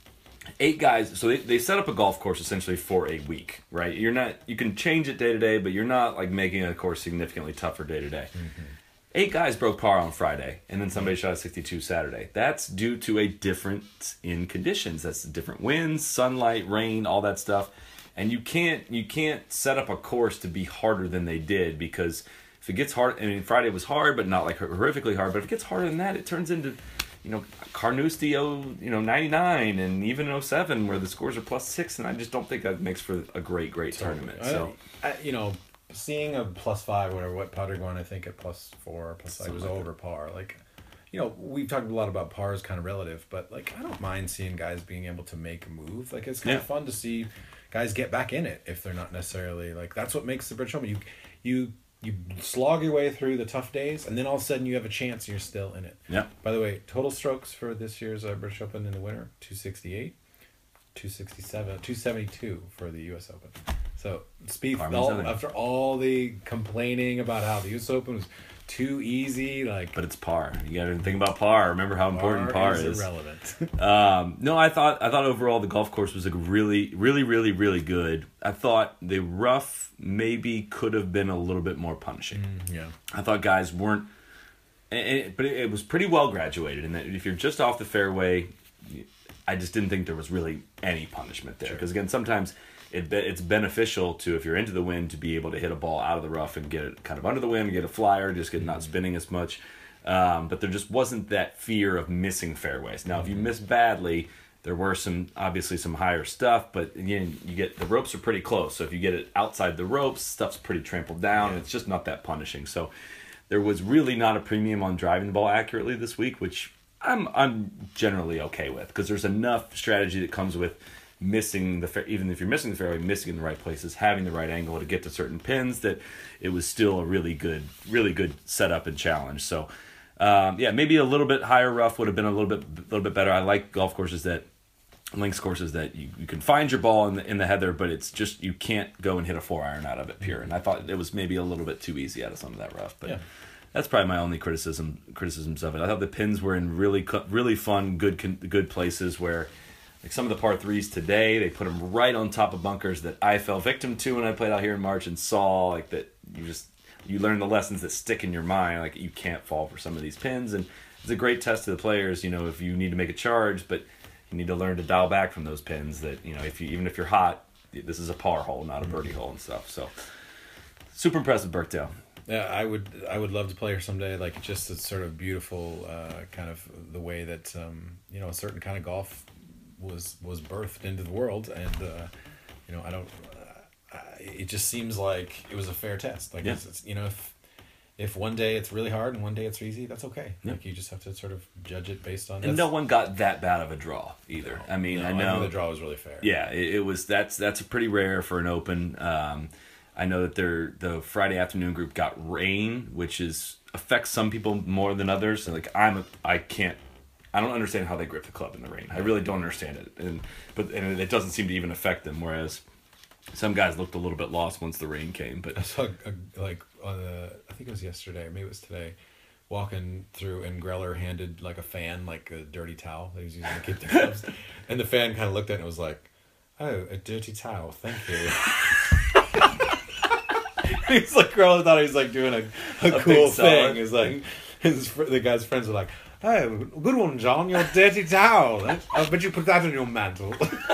eight guys, so they, they set up a golf course essentially for a week, right? You're not, you can change it day to day, but you're not like making a course significantly tougher day to day. Eight guys broke par on Friday, and then somebody shot a sixty-two Saturday. That's due to a difference in conditions. That's different winds, sunlight, rain, all that stuff. And you can't you can't set up a course to be harder than they did, because if it gets hard, I mean, Friday was hard, but not like horrifically hard. But if it gets harder than that, it turns into, you know, Carnoustie, oh, you know, ninety-nine, and even oh seven where the scores are plus six, and I just don't think that makes for a great, great tournament. I, so, I, you know. Seeing a plus five, whatever, what Potter going, I think at plus four, plus five was like over that. Par. Like, you know, we've talked a lot about par is kind of relative, but like, I don't mind seeing guys being able to make a move. Like, it's kind yeah. of fun to see guys get back in it if they're not necessarily like. That's what makes the British Open. You, you, you slog your way through the tough days, and then all of a sudden you have a chance, and you're still in it. Yeah. By the way, total strokes for this year's uh, British Open in the winter: two sixty-eight, two sixty-seven, two seventy-two for the U S Open. So, Spieth, all, after all the complaining about how the U S Open was too easy, like... But it's par. You got to think about par. Remember how important par is. Par is irrelevant. um, no, I thought I thought overall the golf course was like really, really, really, really good. I thought the rough maybe could have been a little bit more punishing. Mm, yeah. I thought guys weren't... And it, but it, it was pretty well graduated, and that if you're just off the fairway, I just didn't think there was really any punishment there. Because, sure. again, sometimes... It it's beneficial to, if you're into the wind, to be able to hit a ball out of the rough and get it kind of under the wind, get a flyer, just get not spinning as much. Um, but there just wasn't that fear of missing fairways. Now, if you miss badly, there were some obviously some higher stuff, but again, you get the ropes are pretty close. So if you get it outside the ropes, stuff's pretty trampled down. Yeah. It's just not that punishing. So there was really not a premium on driving the ball accurately this week, which I'm I'm generally okay with, because there's enough strategy that comes with missing the fair, even if you're missing the fairway, missing in the right places, having the right angle to get to certain pins, that it was still a really good, really good setup and challenge. So, um, yeah, maybe a little bit higher rough would have been a little bit, a little bit better. I like golf courses that, links courses that you, you can find your ball in the in the heather, but it's just you can't go and hit a four iron out of it pure. And I thought it was maybe a little bit too easy out of some of that rough, but. Yeah. That's probably my only criticism criticisms of it. I thought the pins were in really really fun, good good places where. Like some of the par threes today, they put them right on top of bunkers that I fell victim to when I played out here in March and saw like that you just you learn the lessons that stick in your mind. Like you can't fall for some of these pins, and it's a great test to the players. You know, if you need to make a charge, but you need to learn to dial back from those pins. That you know, if you even if you're hot, this is a par hole, not a birdie hole and stuff. So super impressive, Birkdale. Yeah, I would I would love to play her someday. Like just a sort of beautiful uh, kind of the way that um, you know a certain kind of golf. was was birthed into the world, and uh, you know I don't uh, it just seems like it was a fair test, like yeah. it's, it's, you know if if one day it's really hard and one day it's easy, that's okay. Yeah. Like you just have to sort of judge it based on. And no one got that bad of a draw either. I mean, no, I I know think the draw was really fair. Yeah, it, it was. That's that's pretty rare for an open. Um, I know that their the Friday afternoon group got rain, which is affects some people more than others. So like I'm, a, I can't, I don't understand how they grip the club in the rain. I really don't understand it, and but and it doesn't seem to even affect them. Whereas some guys looked a little bit lost once the rain came. But I saw a, like on a, I think it was yesterday, or maybe it was today, walking through, and Greller handed like a fan, like a dirty towel that he was using to keep the clubs, and the fan kind of looked at it and was like, "Oh, a dirty towel, thank you." He's like, Greller thought he was like doing a, a, A cool big seller. thing. He's like, his fr- the guy's friends were like, "Oh, good one, John, your dirty towel. I bet you put that on your mantle."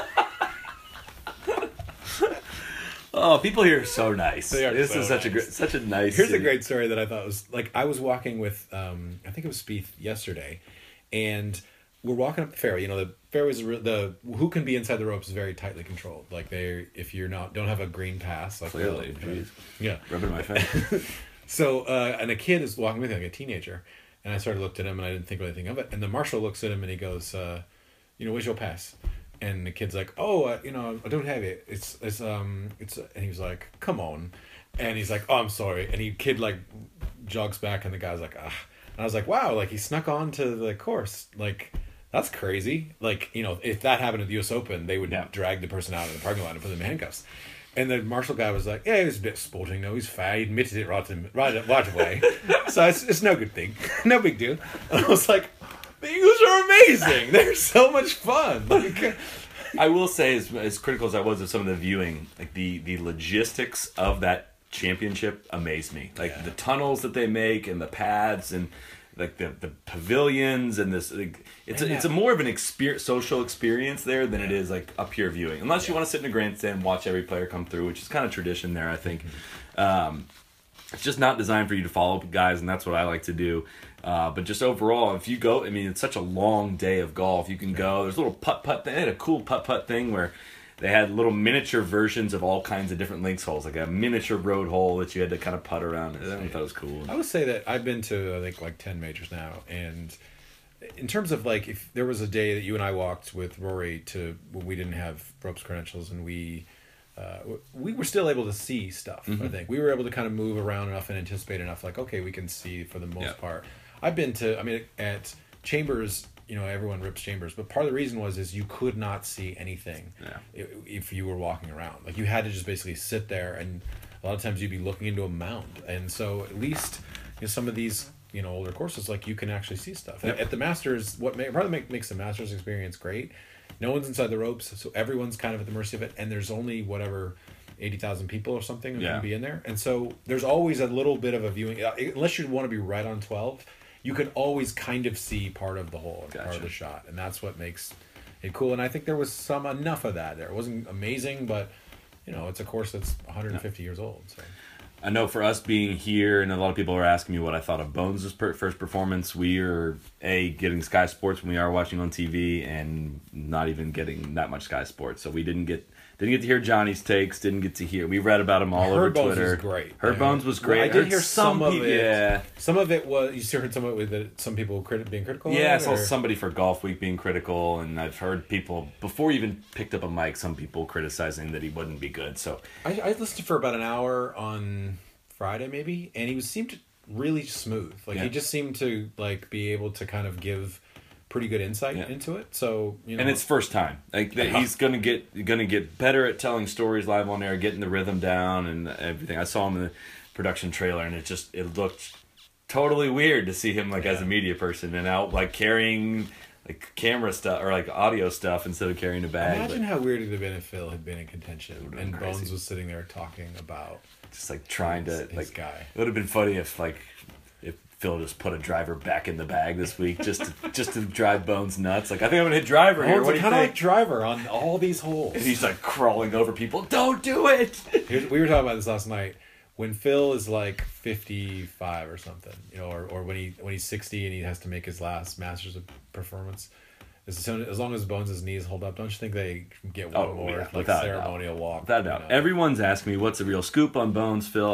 oh, people here are so nice. They are this so is such a nice. great, such a nice. Here's a city. great story that I thought was like, I was walking with um I think it was Spieth yesterday, and we're walking up the fairway. You know, the fairways are re- the who can be inside the ropes is very tightly controlled. Like they, if you're not don't have a green pass, like Clearly, uh, jeez. yeah. Rubbing my face. So uh, and a kid is walking with him, like a teenager, and I started looked at him and I didn't think anything of it. And the marshal looks at him and he goes, uh, "You know, where's your pass?" And the kid's like, "Oh, uh, you know, I don't have it. It's it's um it's," and he was like, "Come on," and he's like, "Oh, I'm sorry." And he kid like jogs back, and the guy's like, "Ah," and I was like, "Wow!" Like he snuck onto the course. Like that's crazy. Like you know, if that happened at the U S Open, they would Yeah. drag the person out of the parking lot and put them in handcuffs. And the marshal guy was like, "Yeah, he was a bit sporting. No, he's fair. He admitted it right right right away. So it's it's no good thing, no big deal." And I was like, "The Eagles are amazing. They're so much fun." Like, I will say, as, as critical as I was of some of the viewing, like the, the logistics of that championship amazed me. Like Yeah. the tunnels that they make and the paths and like the, the pavilions and this. Like, it's a, And it's a that- more of an experience, social experience there than it is like a pure viewing. Unless you want to sit in a grandstand and watch every player come through, which is kind of tradition there, I think. Um, it's just not designed for you to follow guys, and that's what I like to do. Uh, but just overall, if you go, I mean, it's such a long day of golf. You can go. There's a little putt putt. They had a cool putt putt thing where they had little miniature versions of all kinds of different links holes, like a miniature road hole that you had to kind of putt around. I thought it was cool. I would say that I've been to I think like ten majors now, and in terms of like if there was a day that you and I walked with Rory to when we didn't have ropes credentials and we. Uh, we were still able to see stuff. Mm-hmm. I think we were able to kind of move around enough and anticipate enough. Like, okay, we can see for the most Yeah. part. I've been to. I mean, at Chambers, you know, everyone rips Chambers, but part of the reason was is you could not see anything Yeah. if, if you were walking around. Like you had to just basically sit there, and a lot of times you'd be looking into a mound. And so at least you know, some of these you know older courses, like you can actually see stuff. Yep. At the Masters, what may, probably make, makes the Masters experience great. No one's inside the ropes, so everyone's kind of at the mercy of it, and there's only whatever eighty thousand people or something who Yeah. can be in there, and so there's always a little bit of a viewing. uh, Unless you want to be right on twelve, you can always kind of see part of the hole, and part Gotcha. of the shot, and that's what makes it cool. And I think there was some enough of that there. It wasn't amazing, but you know, it's a course that's one hundred fifty years old. So I know for us being here, and a lot of people are asking me what I thought of Bones' per- first performance. We are a getting Sky Sports when we are watching on T V, and not even getting that much Sky Sports. So we didn't get didn't get to hear Johnny's takes. Didn't get to hear. We read about him all over Herb Bones Twitter. was great. Herb Yeah. Bones was great. Well, I did heard hear some of people- it. Yeah, some of it was you still heard some of it with it, some people crit- being critical. of yeah. I it, saw or- somebody for Golf Week being critical, and I've heard people before he even picked up a mic. Some people criticizing that he wouldn't be good. So I, I listened for about an hour on Friday maybe, and he was seemed really smooth. Like Yeah. he just seemed to like be able to kind of give pretty good insight Yeah. into it. So you know, and it's first time. Like that Uh-huh. he's gonna get gonna get better at telling stories live on air, getting the rhythm down and everything. I saw him in the production trailer, and it just it looked totally weird to see him like as a Yeah. media person and out like carrying like camera stuff or like audio stuff instead of carrying a bag. imagine but how weird it would have been if Phil had been in contention been and crazy. Bones was sitting there talking about just like trying to his, his like guy. it would have been funny if like if Phil just put a driver back in the bag this week just to, just to drive Bones nuts. Like I think I'm gonna hit driver here. Bones What do you kind of think? like driver on all these holes. And he's like crawling over people. Don't do it. Here's, we were talking about this last night. When Phil is like fifty-five or something, you know, or, or when he when he's sixty and he has to make his last Masters of performance, as soon as long as Bones' knees hold up, don't you think they get one Oh, more yeah, like without a doubt. ceremonial walk? Without a doubt. you know? Everyone's asking me what's the real scoop on Bones, Phil.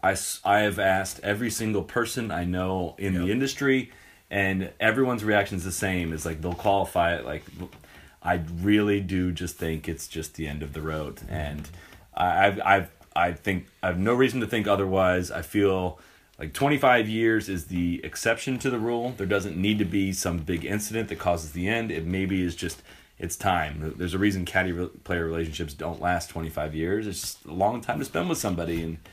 I, s- I have asked every single person I know in Yep. the industry, and everyone's reaction is the same. It's like they'll qualify it. Like, I really do just think it's just the end of the road, and I, I've, I've, I think I have no reason to think otherwise. I feel like twenty-five years is the exception to the rule. There doesn't need to be some big incident that causes the end. It maybe is just it's time. There's a reason caddy re- player relationships don't last twenty-five years. It's just a long time to spend with somebody, and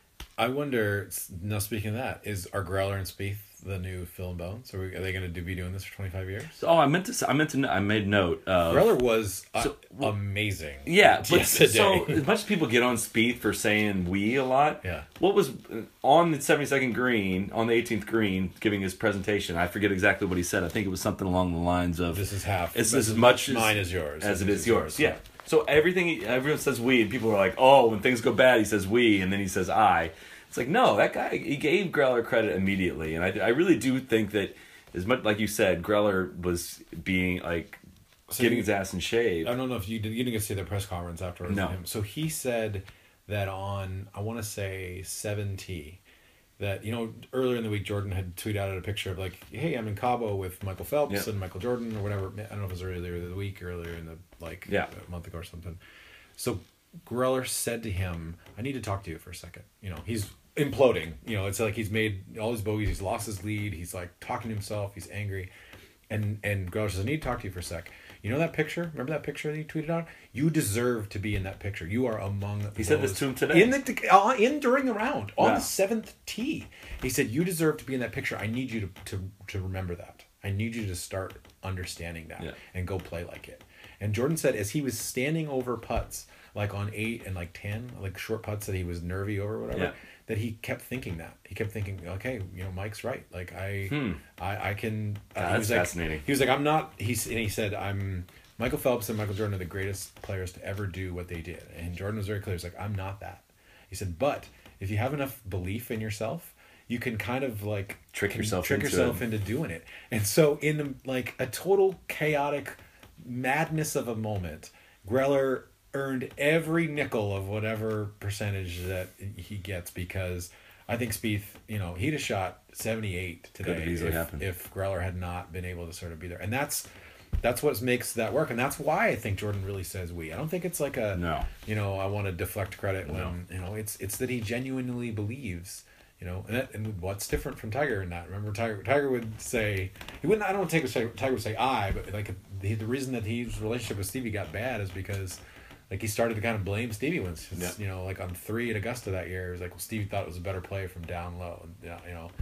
I wonder. Now, speaking of that, is are Growler and Spieth the new Phil and Bones? Are, we, are they going to do, be doing this for twenty-five years? oh, I meant to. s- I meant to. I made note. Of, Growler was uh, So- amazing. Yeah, but yesterday. so as much as people get on Spieth for saying "we" a lot, Yeah. what was on the seventy-second green, on the eighteenth green, giving his presentation? I forget exactly what he said. I think it was something along the lines of, This is half. It's this as is much as, mine as yours, as it is yours." Yeah. So everything, everyone says "we," and people are like, "Oh, when things go bad, he says we," and then he says "I." It's like, no, that guy, he gave Greller credit immediately, and I, I really do think that, as much like you said, Greller was being like So getting you- his ass in shape. I don't know if you did. You didn't get to see the press conference afterwards. No. With him. So he said that on I want to say seven T, that you know earlier in the week Jordan had tweeted out a picture of like, hey, I'm in Cabo with Michael Phelps Yeah. and Michael Jordan or whatever. I don't know if it was earlier in the week, or earlier in the like Yeah. a month ago or something. So Greller said to him, "I need to talk to you for a second." You know, he's imploding. You know, it's like he's made all his bogeys. He's lost his lead. He's like talking to himself. He's angry. And and Greller says, "I need to talk to you for a sec. You know that picture? Remember that picture that you tweeted out? You deserve to be in that picture. You are among." He said this those- to him today. in the uh, in during the round on Yeah. the seventh tee. He said, "You deserve to be in that picture. I need you to to to remember that. I need you to start understanding that Yeah. and go play like it." And Jordan said, as he was standing over putts, like on eight and like ten, like short putts that he was nervy over, or whatever. Yeah. That he kept thinking that he kept thinking, okay, you know, Mike's right. Like I, Hmm. I, I can. Uh, Ah, he that's was like, fascinating. He was like, I'm not. He's and he said, I'm. Michael Phelps and Michael Jordan are the greatest players to ever do what they did. And Jordan was very clear. He's like, I'm not that. He said, but if you have enough belief in yourself, you can kind of like Trick can yourself trick into yourself it. into doing it. And so in like a total chaotic madness of a moment, Greller earned every nickel of whatever percentage that he gets, because I think Spieth, you know, he'd have shot seventy-eight today Could have easily if, happened. if Greller had not been able to sort of be there. And that's that's what makes that work. And that's why I think Jordan really says we. I don't think it's like a, No. you know, I want to deflect credit when, No. you know, it's it's that he genuinely believes, you know, and, that, and what's different from Tiger in that? Remember, Tiger Tiger would say, he wouldn't, I don't take Tiger Tiger would say I, but like the, the reason that his relationship with Stevie got bad is because like he started to kind of blame Stevie when, Yeah. you know, like on three at Augusta that year, it was like, well, Stevie thought it was a better play from down low. And, yeah, you know,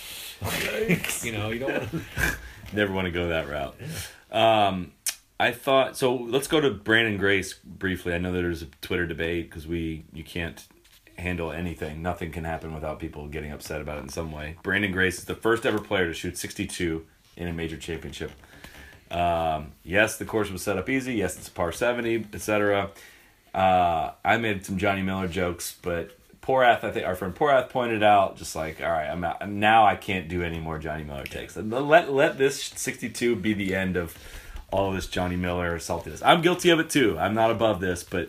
you know, you don't want to. Never want to go that route. Um, I thought so. Let's go to Brandon Grace briefly. I know there's a Twitter debate because we you can't handle anything. Nothing can happen without people getting upset about it in some way. Brandon Grace is the first ever player to shoot sixty-two in a major championship. Um, yes, the course was set up easy. Yes, it's a par seventy, et cetera. Uh, I made some Johnny Miller jokes, but Porath, I think our friend Porath pointed out, just like, all right, I'm out. Now I can't do any more Johnny Miller takes. Let let this sixty-two be the end of all of this Johnny Miller saltiness. I'm guilty of it too. I'm not above this, but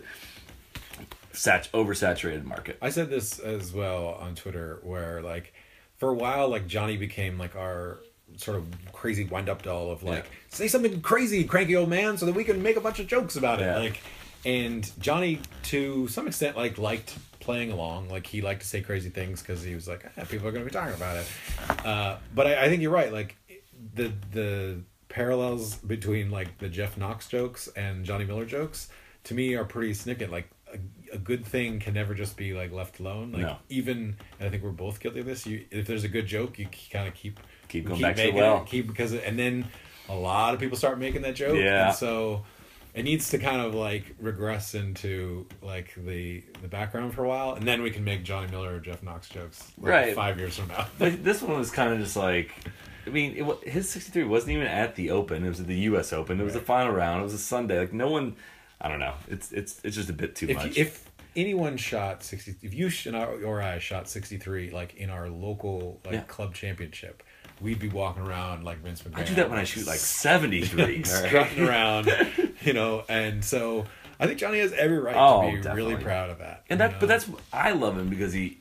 sat oversaturated market. I said this as well on Twitter, where like for a while, like Johnny became like our sort of crazy wind up doll of like, Yeah. say something crazy, cranky old man, so that we can make a bunch of jokes about it. Yeah. Like, and Johnny to some extent like liked playing along. Like he liked to say crazy things because he was like, eh, people are going to be talking about it. Uh, but I, I think you're right. Like the the parallels between like the Jeff Knox jokes and Johnny Miller jokes to me are pretty significant. Like a, a good thing can never just be like left alone. Like No. even, and I think we're both guilty of this. You, if there's a good joke, you kind of keep Keep you going back to the making well. it, keep because and then a lot of people start making that joke. Yeah. And so it needs to kind of like regress into like the the background for a while, and then we can make Johnny Miller or Jeff Knox jokes like, Right. five years from now. But this one was kind of just like, I mean, it, wa- his sixty-three wasn't even at the Open. It was at the U S Open. It was the final round. It was a Sunday. Like no one, I don't know. It's it's it's just a bit too if much. if anyone shot sixty, if you sh- or I shot sixty-three like in our local like Yeah. club championship, we'd be walking around like Vince McMahon. I do that when I shoot like seventy-three. strutting around, you know, and so I think Johnny has every right Oh, to be definitely. really proud of that. And you that, know? but that's I love him because he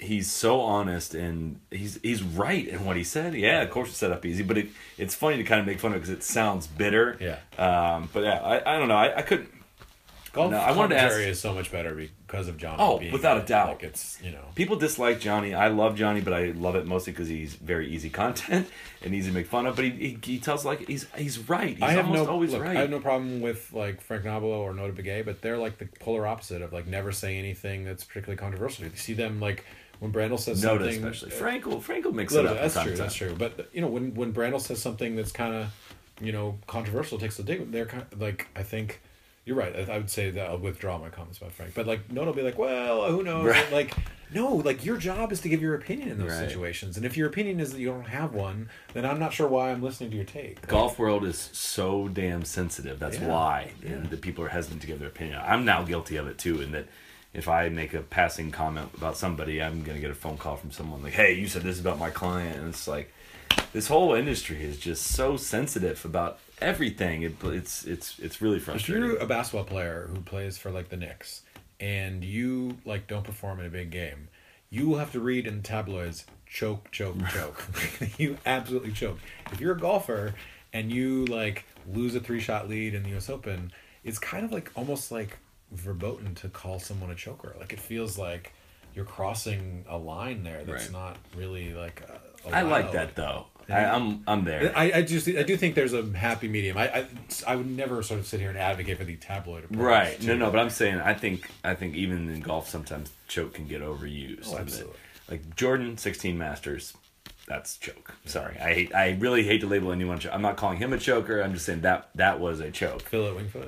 he's so honest, and he's he's right in what he said. Yeah, of course it's set up easy, but it it's funny to kind of make fun of it because it sounds bitter. Yeah. Um. But yeah, I, I don't know. I, I couldn't. Golf No, I wanted to commentary ask- is so much better because of Johnny. Oh, being without in a it. doubt. Like it's you know. People dislike Johnny. I love Johnny, but I love it mostly because he's very easy content and easy to make fun of. But he he, he tells like he's he's right. He's I have almost no always look, right. I have no problem with like Frank Nobilo or Nota Begay, but they're like the polar opposite of like never say anything that's particularly controversial. You see them like when Brandel says Noda something, especially. Frank will Frank will mix Little it bit, up. that's from true. time That's to time. true. But you know, when when Brandel says something that's kind of, you know, controversial, takes a dig. They're kind of, like I think, you're right. I, I would say that I'll withdraw my comments about Frank. But like, no, will be like, well, who knows? Right. Like, no, like your job is to give your opinion in those Right. situations. And if your opinion is that you don't have one, then I'm not sure why I'm listening to your take. The golf world is so damn sensitive. That's Yeah. why, Yeah. and the people are hesitant to give their opinion. I'm now guilty of it too, in that if I make a passing comment about somebody, I'm gonna get a phone call from someone like, "Hey, you said this about my client," and it's like, this whole industry is just so sensitive about everything. It, it's it's it's really If frustrating. you're a basketball player who plays for like the Knicks and you like don't perform in a big game, you will have to read in the tabloids choke, choke, choke. You absolutely choke. If you're a golfer and you like lose a three shot lead in the U S Open, it's kind of like almost like verboten to call someone a choker. Like it feels like you're crossing a line there that's Right. not really like uh, I like allowed. that though. I, I'm I'm there. I, I just I do think there's a happy medium. I, I I would never sort of sit here and advocate for the tabloid approach. Right. to- No, no, but I'm saying I think I think even in golf sometimes choke can get overused. Oh, And that- absolutely. Like Jordan, sixteen Masters, that's choke. Sorry. I hate I really hate to label anyone a choke. I'm not calling him a choker. I'm just saying that that was a choke. Phil at Wingfoot.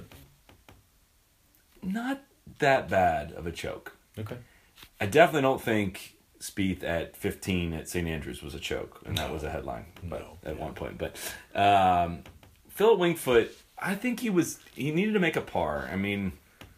Not that bad of a choke. Okay. I definitely don't think Spieth at fifteen at Saint Andrews was a choke, and that No. was a headline but No. at Yeah. one point. But um, Phil at Wingfoot, I think he was he needed to make a par. I mean,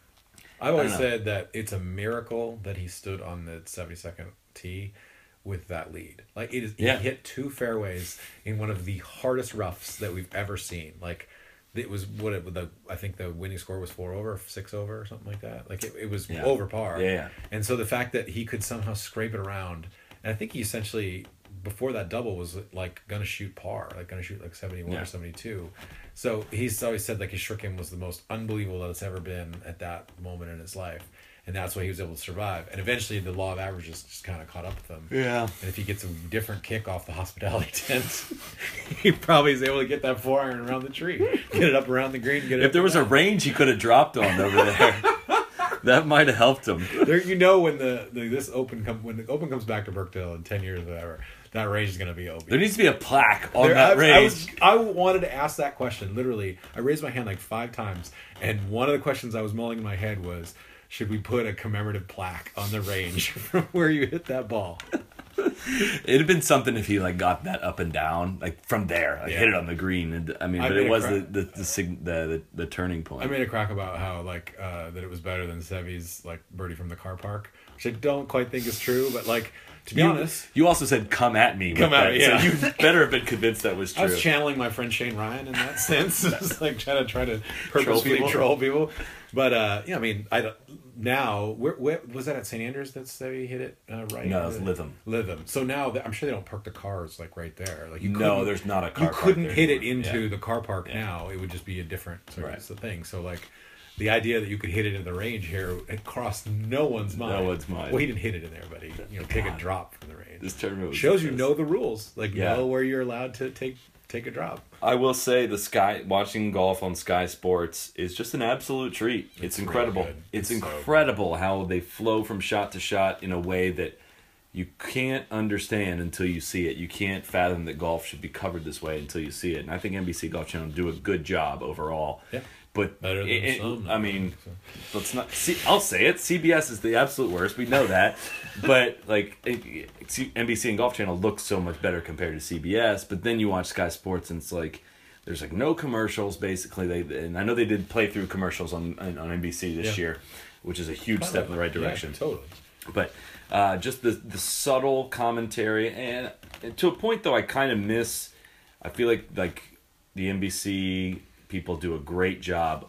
I've always I don't know. said that it's a miracle that he stood on the seventy-second tee with that lead. Like it is, Yeah. he hit two fairways in one of the hardest roughs that we've ever seen. Like it was what it the I think the winning score was four over, six over, or something like that. Like it, it was Yeah. over par. Yeah, yeah. And so the fact that he could somehow scrape it around, and I think he essentially before that double was like gonna shoot par, like gonna shoot like seventy-one Yeah. or seventy-two. So he's always said like his short game was the most unbelievable that it's ever been at that moment in his life, and that's why he was able to survive. And eventually the law of averages just kind of caught up with him. yeah. And if he gets a different kick off the hospitality tent, he probably is able to get that four iron around the tree, get it up around the green. Get it If up there and was a down. range he could have dropped on over there, that might have helped him. There, you know, when the, the this open come when the open comes back to Brookdale in ten years or whatever, that range is going to be open. There needs to be a plaque on There- that I, range. I, was, I wanted to ask that question. Literally, I raised my hand like five times, and one of the questions I was mulling in my head was, should we put a commemorative plaque on the range from where you hit that ball? It'd have been something if he like got that up and down, like from there, like Yeah. hit it on the green. And I mean, I but made it a was cra- the the the, sig- the the the turning point. I made a crack about how like uh, that it was better than Sevy's like birdie from the car park, which I don't quite think is true. But like to be you, honest, you also said "come at me." with Come at that, me, yeah. So you better have been convinced that was I true. was channeling my friend Shane Ryan in that sense, just like trying to try to purposefully people. troll people. But uh, yeah, I mean, I don't, now where, where was that at Saint Andrews that Sevy hit it uh, right? No, it was Lytham. Lytham. So now that, I'm sure they don't park the cars like right there. Like you No, couldn't- there's not a car You park couldn't there hit it anymore. into Yeah. the car park Yeah. now. It would just be a different sort Right. of thing. So like. The idea that you could hit it in the range here, it crossed no one's mind. No one's mind. Well, he didn't hit it in there, but he, you know, take a God. drop from the range. This tournament was Shows you just- know the rules. Like Yeah. know where you're allowed to take take a drop. I will say the Sky watching golf on Sky Sports is just an absolute treat. It's, It's incredible. really good. It's, It's so incredible how they flow from shot to shot in a way that you can't understand until you see it. You can't fathom that golf should be covered this way until you see it. And I think N B C Golf Channel do a good job overall. Yeah. But Better than it- it- some. I mean, let's not. See, I'll say it. C B S is the absolute worst. We know that. But like it, it, N B C and Golf Channel look so much better compared to C B S. But then you watch Sky Sports and it's like there's like no commercials basically. They and I know they did play through commercials on on, on N B C this Yeah. year, which is a huge step in the right Yeah, direction. totally. But uh, just the the subtle commentary, and, and to a point though, I kind of miss. I feel like like the N B C people do a great job of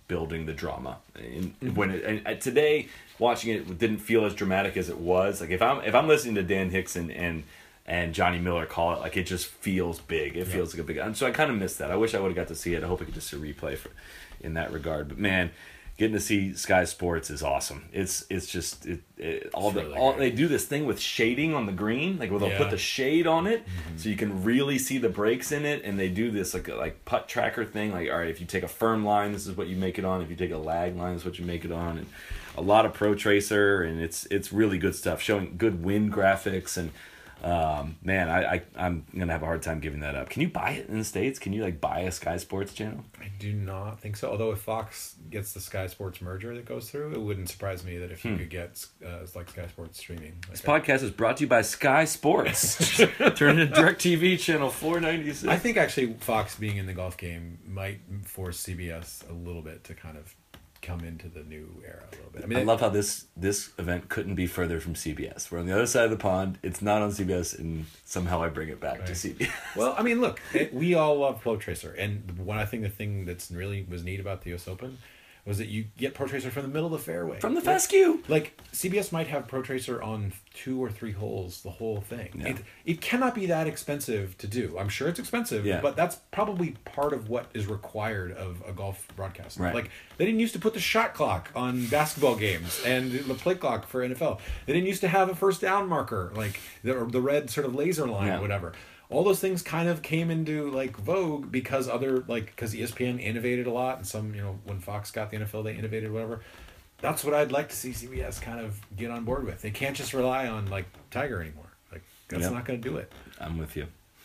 building the drama. And when it, and, and today, watching it, it didn't feel as dramatic as it was. Like if I'm if I'm listening to Dan Hickson and and Johnny Miller call it, like it just feels big. It feels yeah. like a big. And so I kind of missed that. I wish I would have got to see it. I hope I could just see a replay for in that regard. But man, getting to see Sky Sports is awesome. It's it's just it, it all it's the really all great. They do this thing with shading on the green, like where they'll yeah. put the shade on it, mm-hmm. so you can really see the breaks in it. And they do this like like putt tracker thing. Like all right, if you take a firm line, this is what you make it on. If you take a lag line, this is what you make it on. And a lot of Pro Tracer, and it's it's really good stuff, showing good wind graphics and. Um, man, I, I I'm gonna have a hard time giving that up. Can you buy it in the States? Can you like buy a Sky Sports channel? I do not think so. Although if Fox gets the Sky Sports merger that goes through, it wouldn't surprise me that if you hmm. could get uh, like Sky Sports streaming. Like this that. podcast is brought to you by Sky Sports. Turn into DirecTV channel four ninety-six. I think actually Fox being in the golf game might force C B S a little bit to kind of come into the new era a little bit. I mean, I love how this this event couldn't be further from C B S. We're on the other side of the pond. It's not on C B S, and somehow I bring it back right. to C B S. Well, I mean, look, it, we all love Pro Tracer, and one I think the thing that's really was neat about the U S Open was that you get Pro Tracer from the middle of the fairway, from the fescue. Like C B S might have Pro Tracer on two or three holes, the whole thing. Yeah. It it cannot be that expensive to do. I'm sure it's expensive, yeah. but that's probably part of what is required of a golf broadcast. Right. Like they didn't used to put the shot clock on basketball games and the play clock for N F L. They didn't used to have a first down marker, like the the red sort of laser line yeah. or whatever. All those things kind of came into like vogue because other like because E S P N innovated a lot, and some you know when Fox got the N F L they innovated whatever. That's what I'd like to see C B S kind of get on board with. They can't just rely on like Tiger anymore. Like that's yep. not going to do it. I'm with you.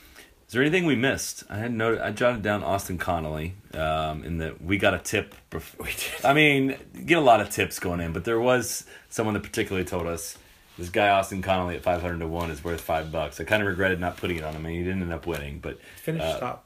Is there anything we missed? I had noted. I jotted down Austin Connolly. Um, in that we got a tip. Before, we did. I mean, get a lot of tips going in, but there was someone that particularly told us. This guy Austin Connolly at five hundred to one is worth five bucks. I kind of regretted not putting it on him, and he didn't end up winning. But finish uh, top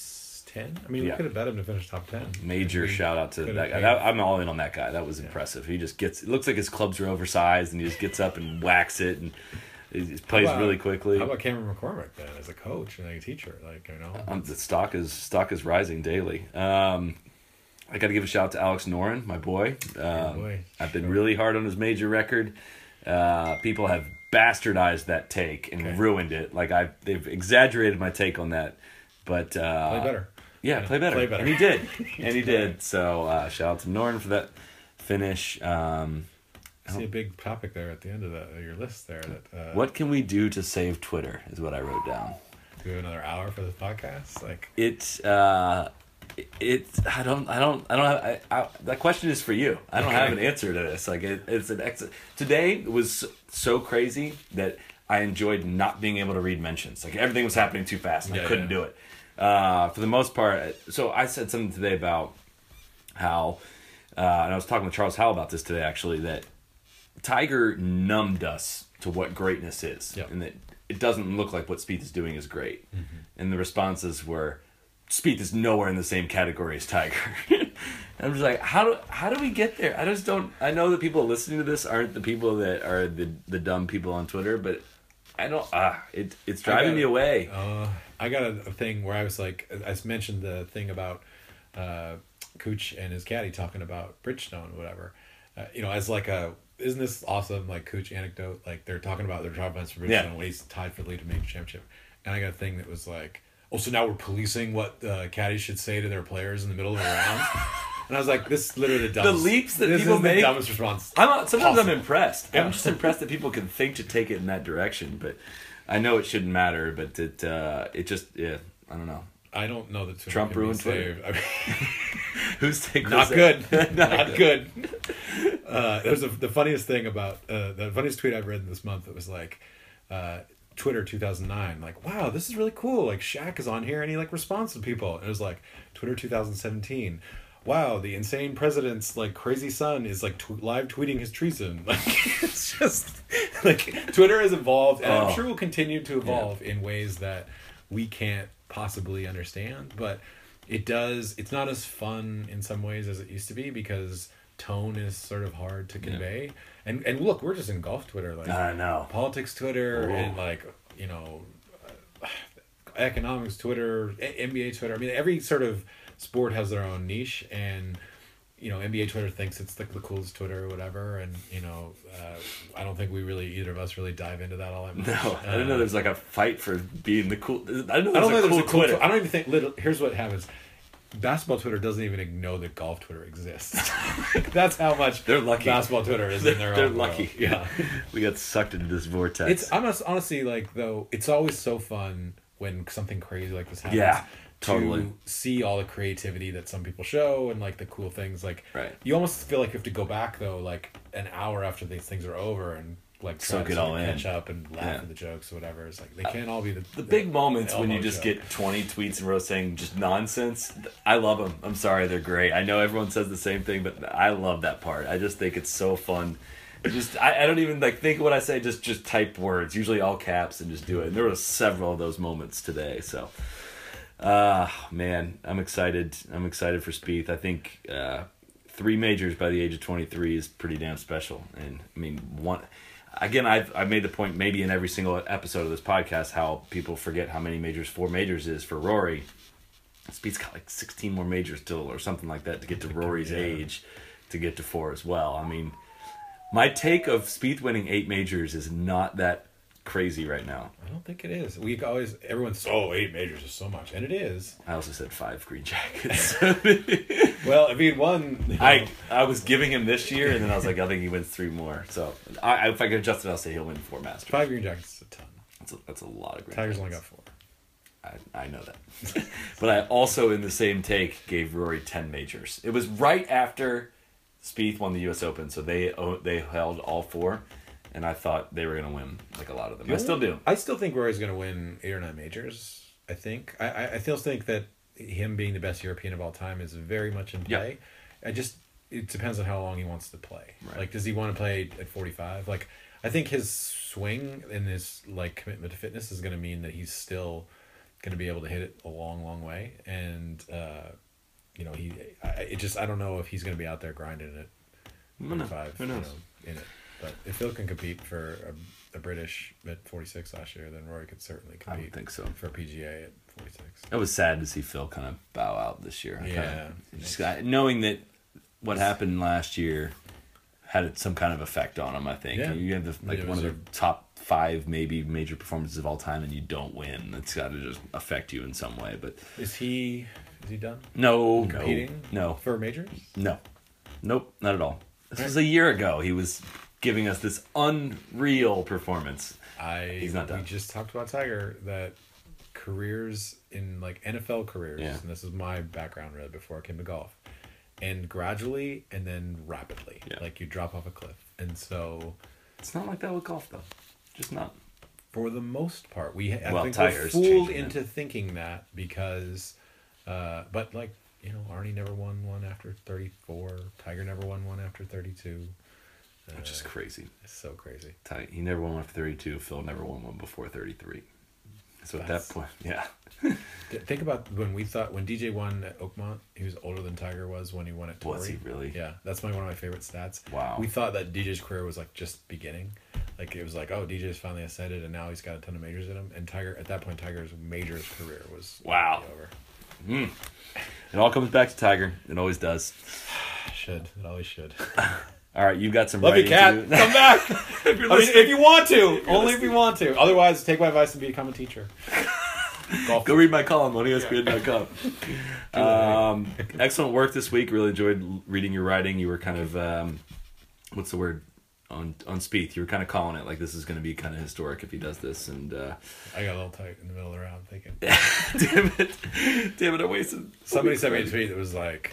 ten. I mean, yeah. we could have bet him to finish top ten. Major shout out to that guy. That, I'm all in on that guy. That was yeah. impressive. He just gets. It looks like his clubs are oversized, and he just gets up and whacks it, and he just plays about, really quickly. How about Cameron McCormick then, as a coach and like a teacher? Like you know, um, the stock is stock is rising daily. Um, I got to give a shout out to Alex Noren, my boy. Um, boy. I've been sure. really hard on his major record. Uh, people have bastardized that take and okay. ruined it. Like I, they've exaggerated my take on that. But uh, play better. Yeah, yeah, play better. Play better. And he did. And he did. So uh, shout out to Norton for that finish. Um, I see a big topic there at the end of the, your list there. That uh, what can we do to save Twitter is what I wrote down. Do we have another hour for this podcast? Like it. Uh, It, I don't, I don't, I don't have, I, I, that question is for you. I don't have an answer to this. Like, it, it's an ex. Today was so crazy that I enjoyed not being able to read mentions. Like, everything was happening too fast and yeah, I couldn't yeah. do it. Uh, for the most part, so I said something today about how, uh, and I was talking with Charles Howell about this today, actually, that Tiger numbed us to what greatness is. Yep. And that it doesn't look like what Spieth is doing is great. Mm-hmm. And the responses were, Spieth is nowhere in the same category as Tiger. And I'm just like, how do how do we get there? I just don't. I know that people listening to this aren't the people that are the the dumb people on Twitter, but I don't. Ah, it it's driving got, me away. Uh, I got a, a thing where I was like, I mentioned the thing about uh, Cooch and his caddy talking about Bridgestone or whatever. Uh, you know, as like a isn't this awesome like Cooch anecdote? Like they're talking about their drive events for Bridgestone Yeah. when he's tied for the lead to major championship, and I got a thing that was like. Oh, so now we're policing what uh, caddies should say to their players in the middle of a round? And I was like, this is literally the dumbest. The leaps that this people is make. the dumbest response. I'm not, sometimes possible. I'm impressed. Yeah. I'm just impressed that people can think to take it in that direction. But I know it shouldn't matter. But it uh, it just yeah, I don't know. I don't know that Twitter Trump can ruined be Twitter. saved. I mean, Who's take not was good. that? not, not good. Uh, there's a, the funniest thing about uh, the funniest tweet I've read this month. It was like. Uh, Twitter two thousand nine, like, wow, this is really cool. Like, Shaq is on here and he like responds to people. And it was like Twitter two thousand seventeen. Wow, the insane president's like crazy son is like tw- live tweeting his treason. Like, it's just like Twitter has evolved, and oh. I'm sure will continue to evolve yeah. in ways that we can't possibly understand. But it does. It's not as fun in some ways as it used to be because tone is sort of hard to convey. Yeah. And and look, we're just in golf Twitter, like I know politics Twitter Ooh. and like you know, uh, economics Twitter, N B A Twitter. I mean, every sort of sport has their own niche, and you know, N B A Twitter thinks it's like the coolest Twitter or whatever, and you know, uh, I don't think we really either of us really dive into that all that much. No, I didn't know Uh, there's like a fight for being the cool. I didn't know I there's don't a think cool there's a cool. Twitter. Tw- I don't even think. Little, here's what happens. Basketball Twitter doesn't even know that golf Twitter exists. That's how much They're lucky. basketball Twitter is in their They're own lucky. world. Yeah. We got sucked into this vortex. It's I'm honest- honestly like though it's always so fun when something crazy like this happens. Yeah, to totally. see all the creativity that some people show and like the cool things. Like Right. you almost feel like you have to go back though, like an hour after these things are over and like try Soak to it sort all of in. catch up and laugh Yeah. at the jokes or whatever. It's like they can't all be the The big moments when you elbow just joke. get twenty tweets in a row saying just nonsense. I love them. I'm sorry, they're great. I know everyone says the same thing, but I love that part. I just think it's so fun. Just I, I don't even like think what I say. Just just type words, usually all caps, and just do it. And there were several of those moments today. So, uh man, I'm excited. I'm excited for Spieth. I think uh, three majors by the age of twenty-three is pretty damn special. And I mean one. Again, I've I've made the point maybe in every single episode of this podcast how people forget how many majors four majors is for Rory. Spieth's got like sixteen more majors still or something like that to get to Rory's yeah. age to get to four as well. I mean, my take of Spieth winning eight majors is not that crazy right now. I don't think it is. We always everyone's oh eight majors is so much, and it is. I also said five green jackets. Well, if he'd won, you know, I I was giving him this year, and then I was like, I think he wins three more. So I, if I could adjust it, I'll say he'll win four Masters. five green jackets is a ton. That's a, that's a lot of green Tiger's jackets. only got four. I, I know that. But I also, in the same take, gave Rory ten majors. It was right after Spieth won the U S Open, so they o- they held all four, and I thought they were going to win like a lot of them. I still do. I still think Rory's going to win eight or nine majors. I think. I, I I still think that him being the best European of all time is very much in play. I just it depends on how long he wants to play. Right. Like, does he want to play at forty-five? Like, I think his swing and his like commitment to fitness is going to mean that he's still going to be able to hit it a long, long way. And uh, you know, he I, it just I don't know if he's going to be out there grinding it. Who knows? forty-five, Who knows? You know, in it. But if Phil can compete for a, a British at forty-six last year, then Rory could certainly I compete. would think so. For a P G A at forty-six. It was sad to see Phil kind of bow out this year. I Yeah. Kinda, just got, knowing that what happened last year had some kind of effect on him, I think. Yeah. You have the, like Yeah, it one of was the top five maybe major performances of all time, and you don't win. It's got to just affect you in some way. But Is he is he done no, competing? no, no, For majors? no, nope, not at all. This was a year ago. He was giving us this unreal performance. I He's not done. We just talked about Tiger that careers in like N F L careers, Yeah. and this is my background really before I came to golf, and gradually and then rapidly, Yeah. like you drop off a cliff, and so It's not like that with golf, though. Just not. for the most part, we I Well, think we're Tiger's fooled changing into that. thinking that because, uh, but like you know, Arnie never won one after thirty-four. Tiger never won one after thirty-two. Which is crazy. It's so crazy. Ty- He never won after thirty-two. Phil never won one before thirty-three. So at That's- that point, yeah. Th- Think about when we thought when D J won at Oakmont, he was older than Tiger was when he won at Torrey. Was he really? Yeah, that's my one of my favorite stats. Wow. We thought that D J's career was like just beginning, like it was like oh D J's finally ascended and now he's got a ton of majors in him. And Tiger at that point, Tiger's majors career was Wow. over. It all comes back to Tiger. It always does. Should it always should. All right, you got some Love you, writing Cat. to do. Come back. If you're I mean, listening, if you want to, only if you want to. Otherwise, take my advice and become a teacher. Golf. go read my column on E S P N dot com. um, excellent work this week. Really enjoyed reading your writing. You were kind of, um, what's the word? On on Spieth. You were kind of calling it like this is going to be kind of historic if he does this. And uh, I got a little tight in the middle of the round thinking. damn it. Damn it, I wasted. Somebody sent me a tweet that was like,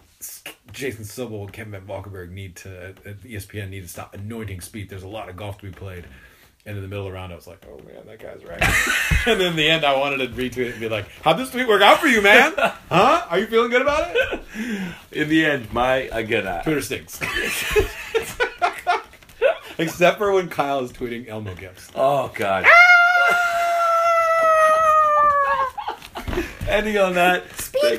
Jason Sobel and Kevin Van Valkenburg need to, at E S P N, need to stop anointing Spieth. There's a lot of golf to be played. And in the middle of the round, I was like, oh man, that guy's right. And then in the end, I wanted to retweet it and be like, how'd this tweet work out for you, man? Huh? Are you feeling good about it? In the end, my, again, I, Twitter stinks. Except for when Kyle is tweeting Elmo gifts. oh God. Ending on that. Speak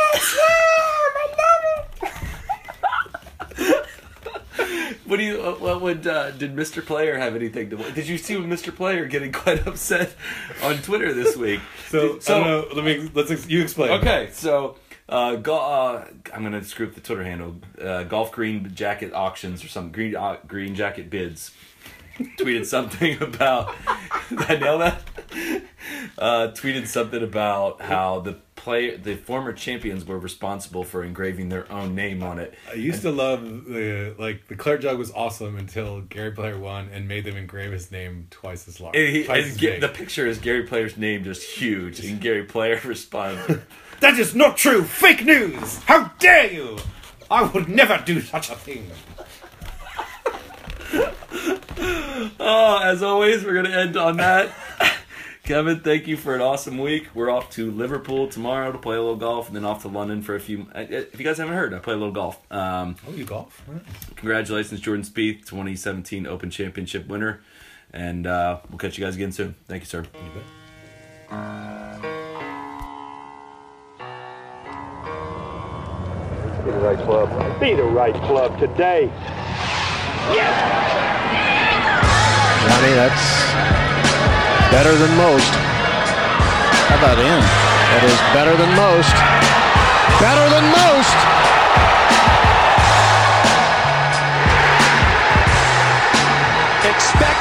What do you? uh, What would? Uh, did Mister Player have anything to? Did you see Mister Player getting quite upset on Twitter this week? So, Did- so I don't know, let me, let's, ex- you explain. Okay, so Uh, go, uh, I'm gonna screw up the Twitter handle. Uh, Golf Green Jacket Auctions or something. Green uh, Green Jacket Bids tweeted something about. Did I nail that? Uh, tweeted something about how the player, the former champions, were responsible for engraving their own name on it. I used to love the like the Claire jug was awesome until Gary Player won and made them engrave his name twice as large. And he, twice and as Ga- big. the picture is Gary Player's name just huge, and Gary Player responded. That is not true! Fake news! How dare you! I would never do such a thing. Oh, as always, we're going to end on that. Kevin, thank you for an awesome week. We're off to Liverpool tomorrow to play a little golf, and then off to London for a few... If you guys haven't heard, I play a little golf. Um, Oh, you golf? Nice. congratulations, Jordan Spieth, twenty seventeen Open Championship winner. And uh, we'll catch you guys again soon. Thank you, sir. You bet. Be the right club. Be the right club today. Johnny, that's better than most. How about in? That is better than most. Better than most! Expect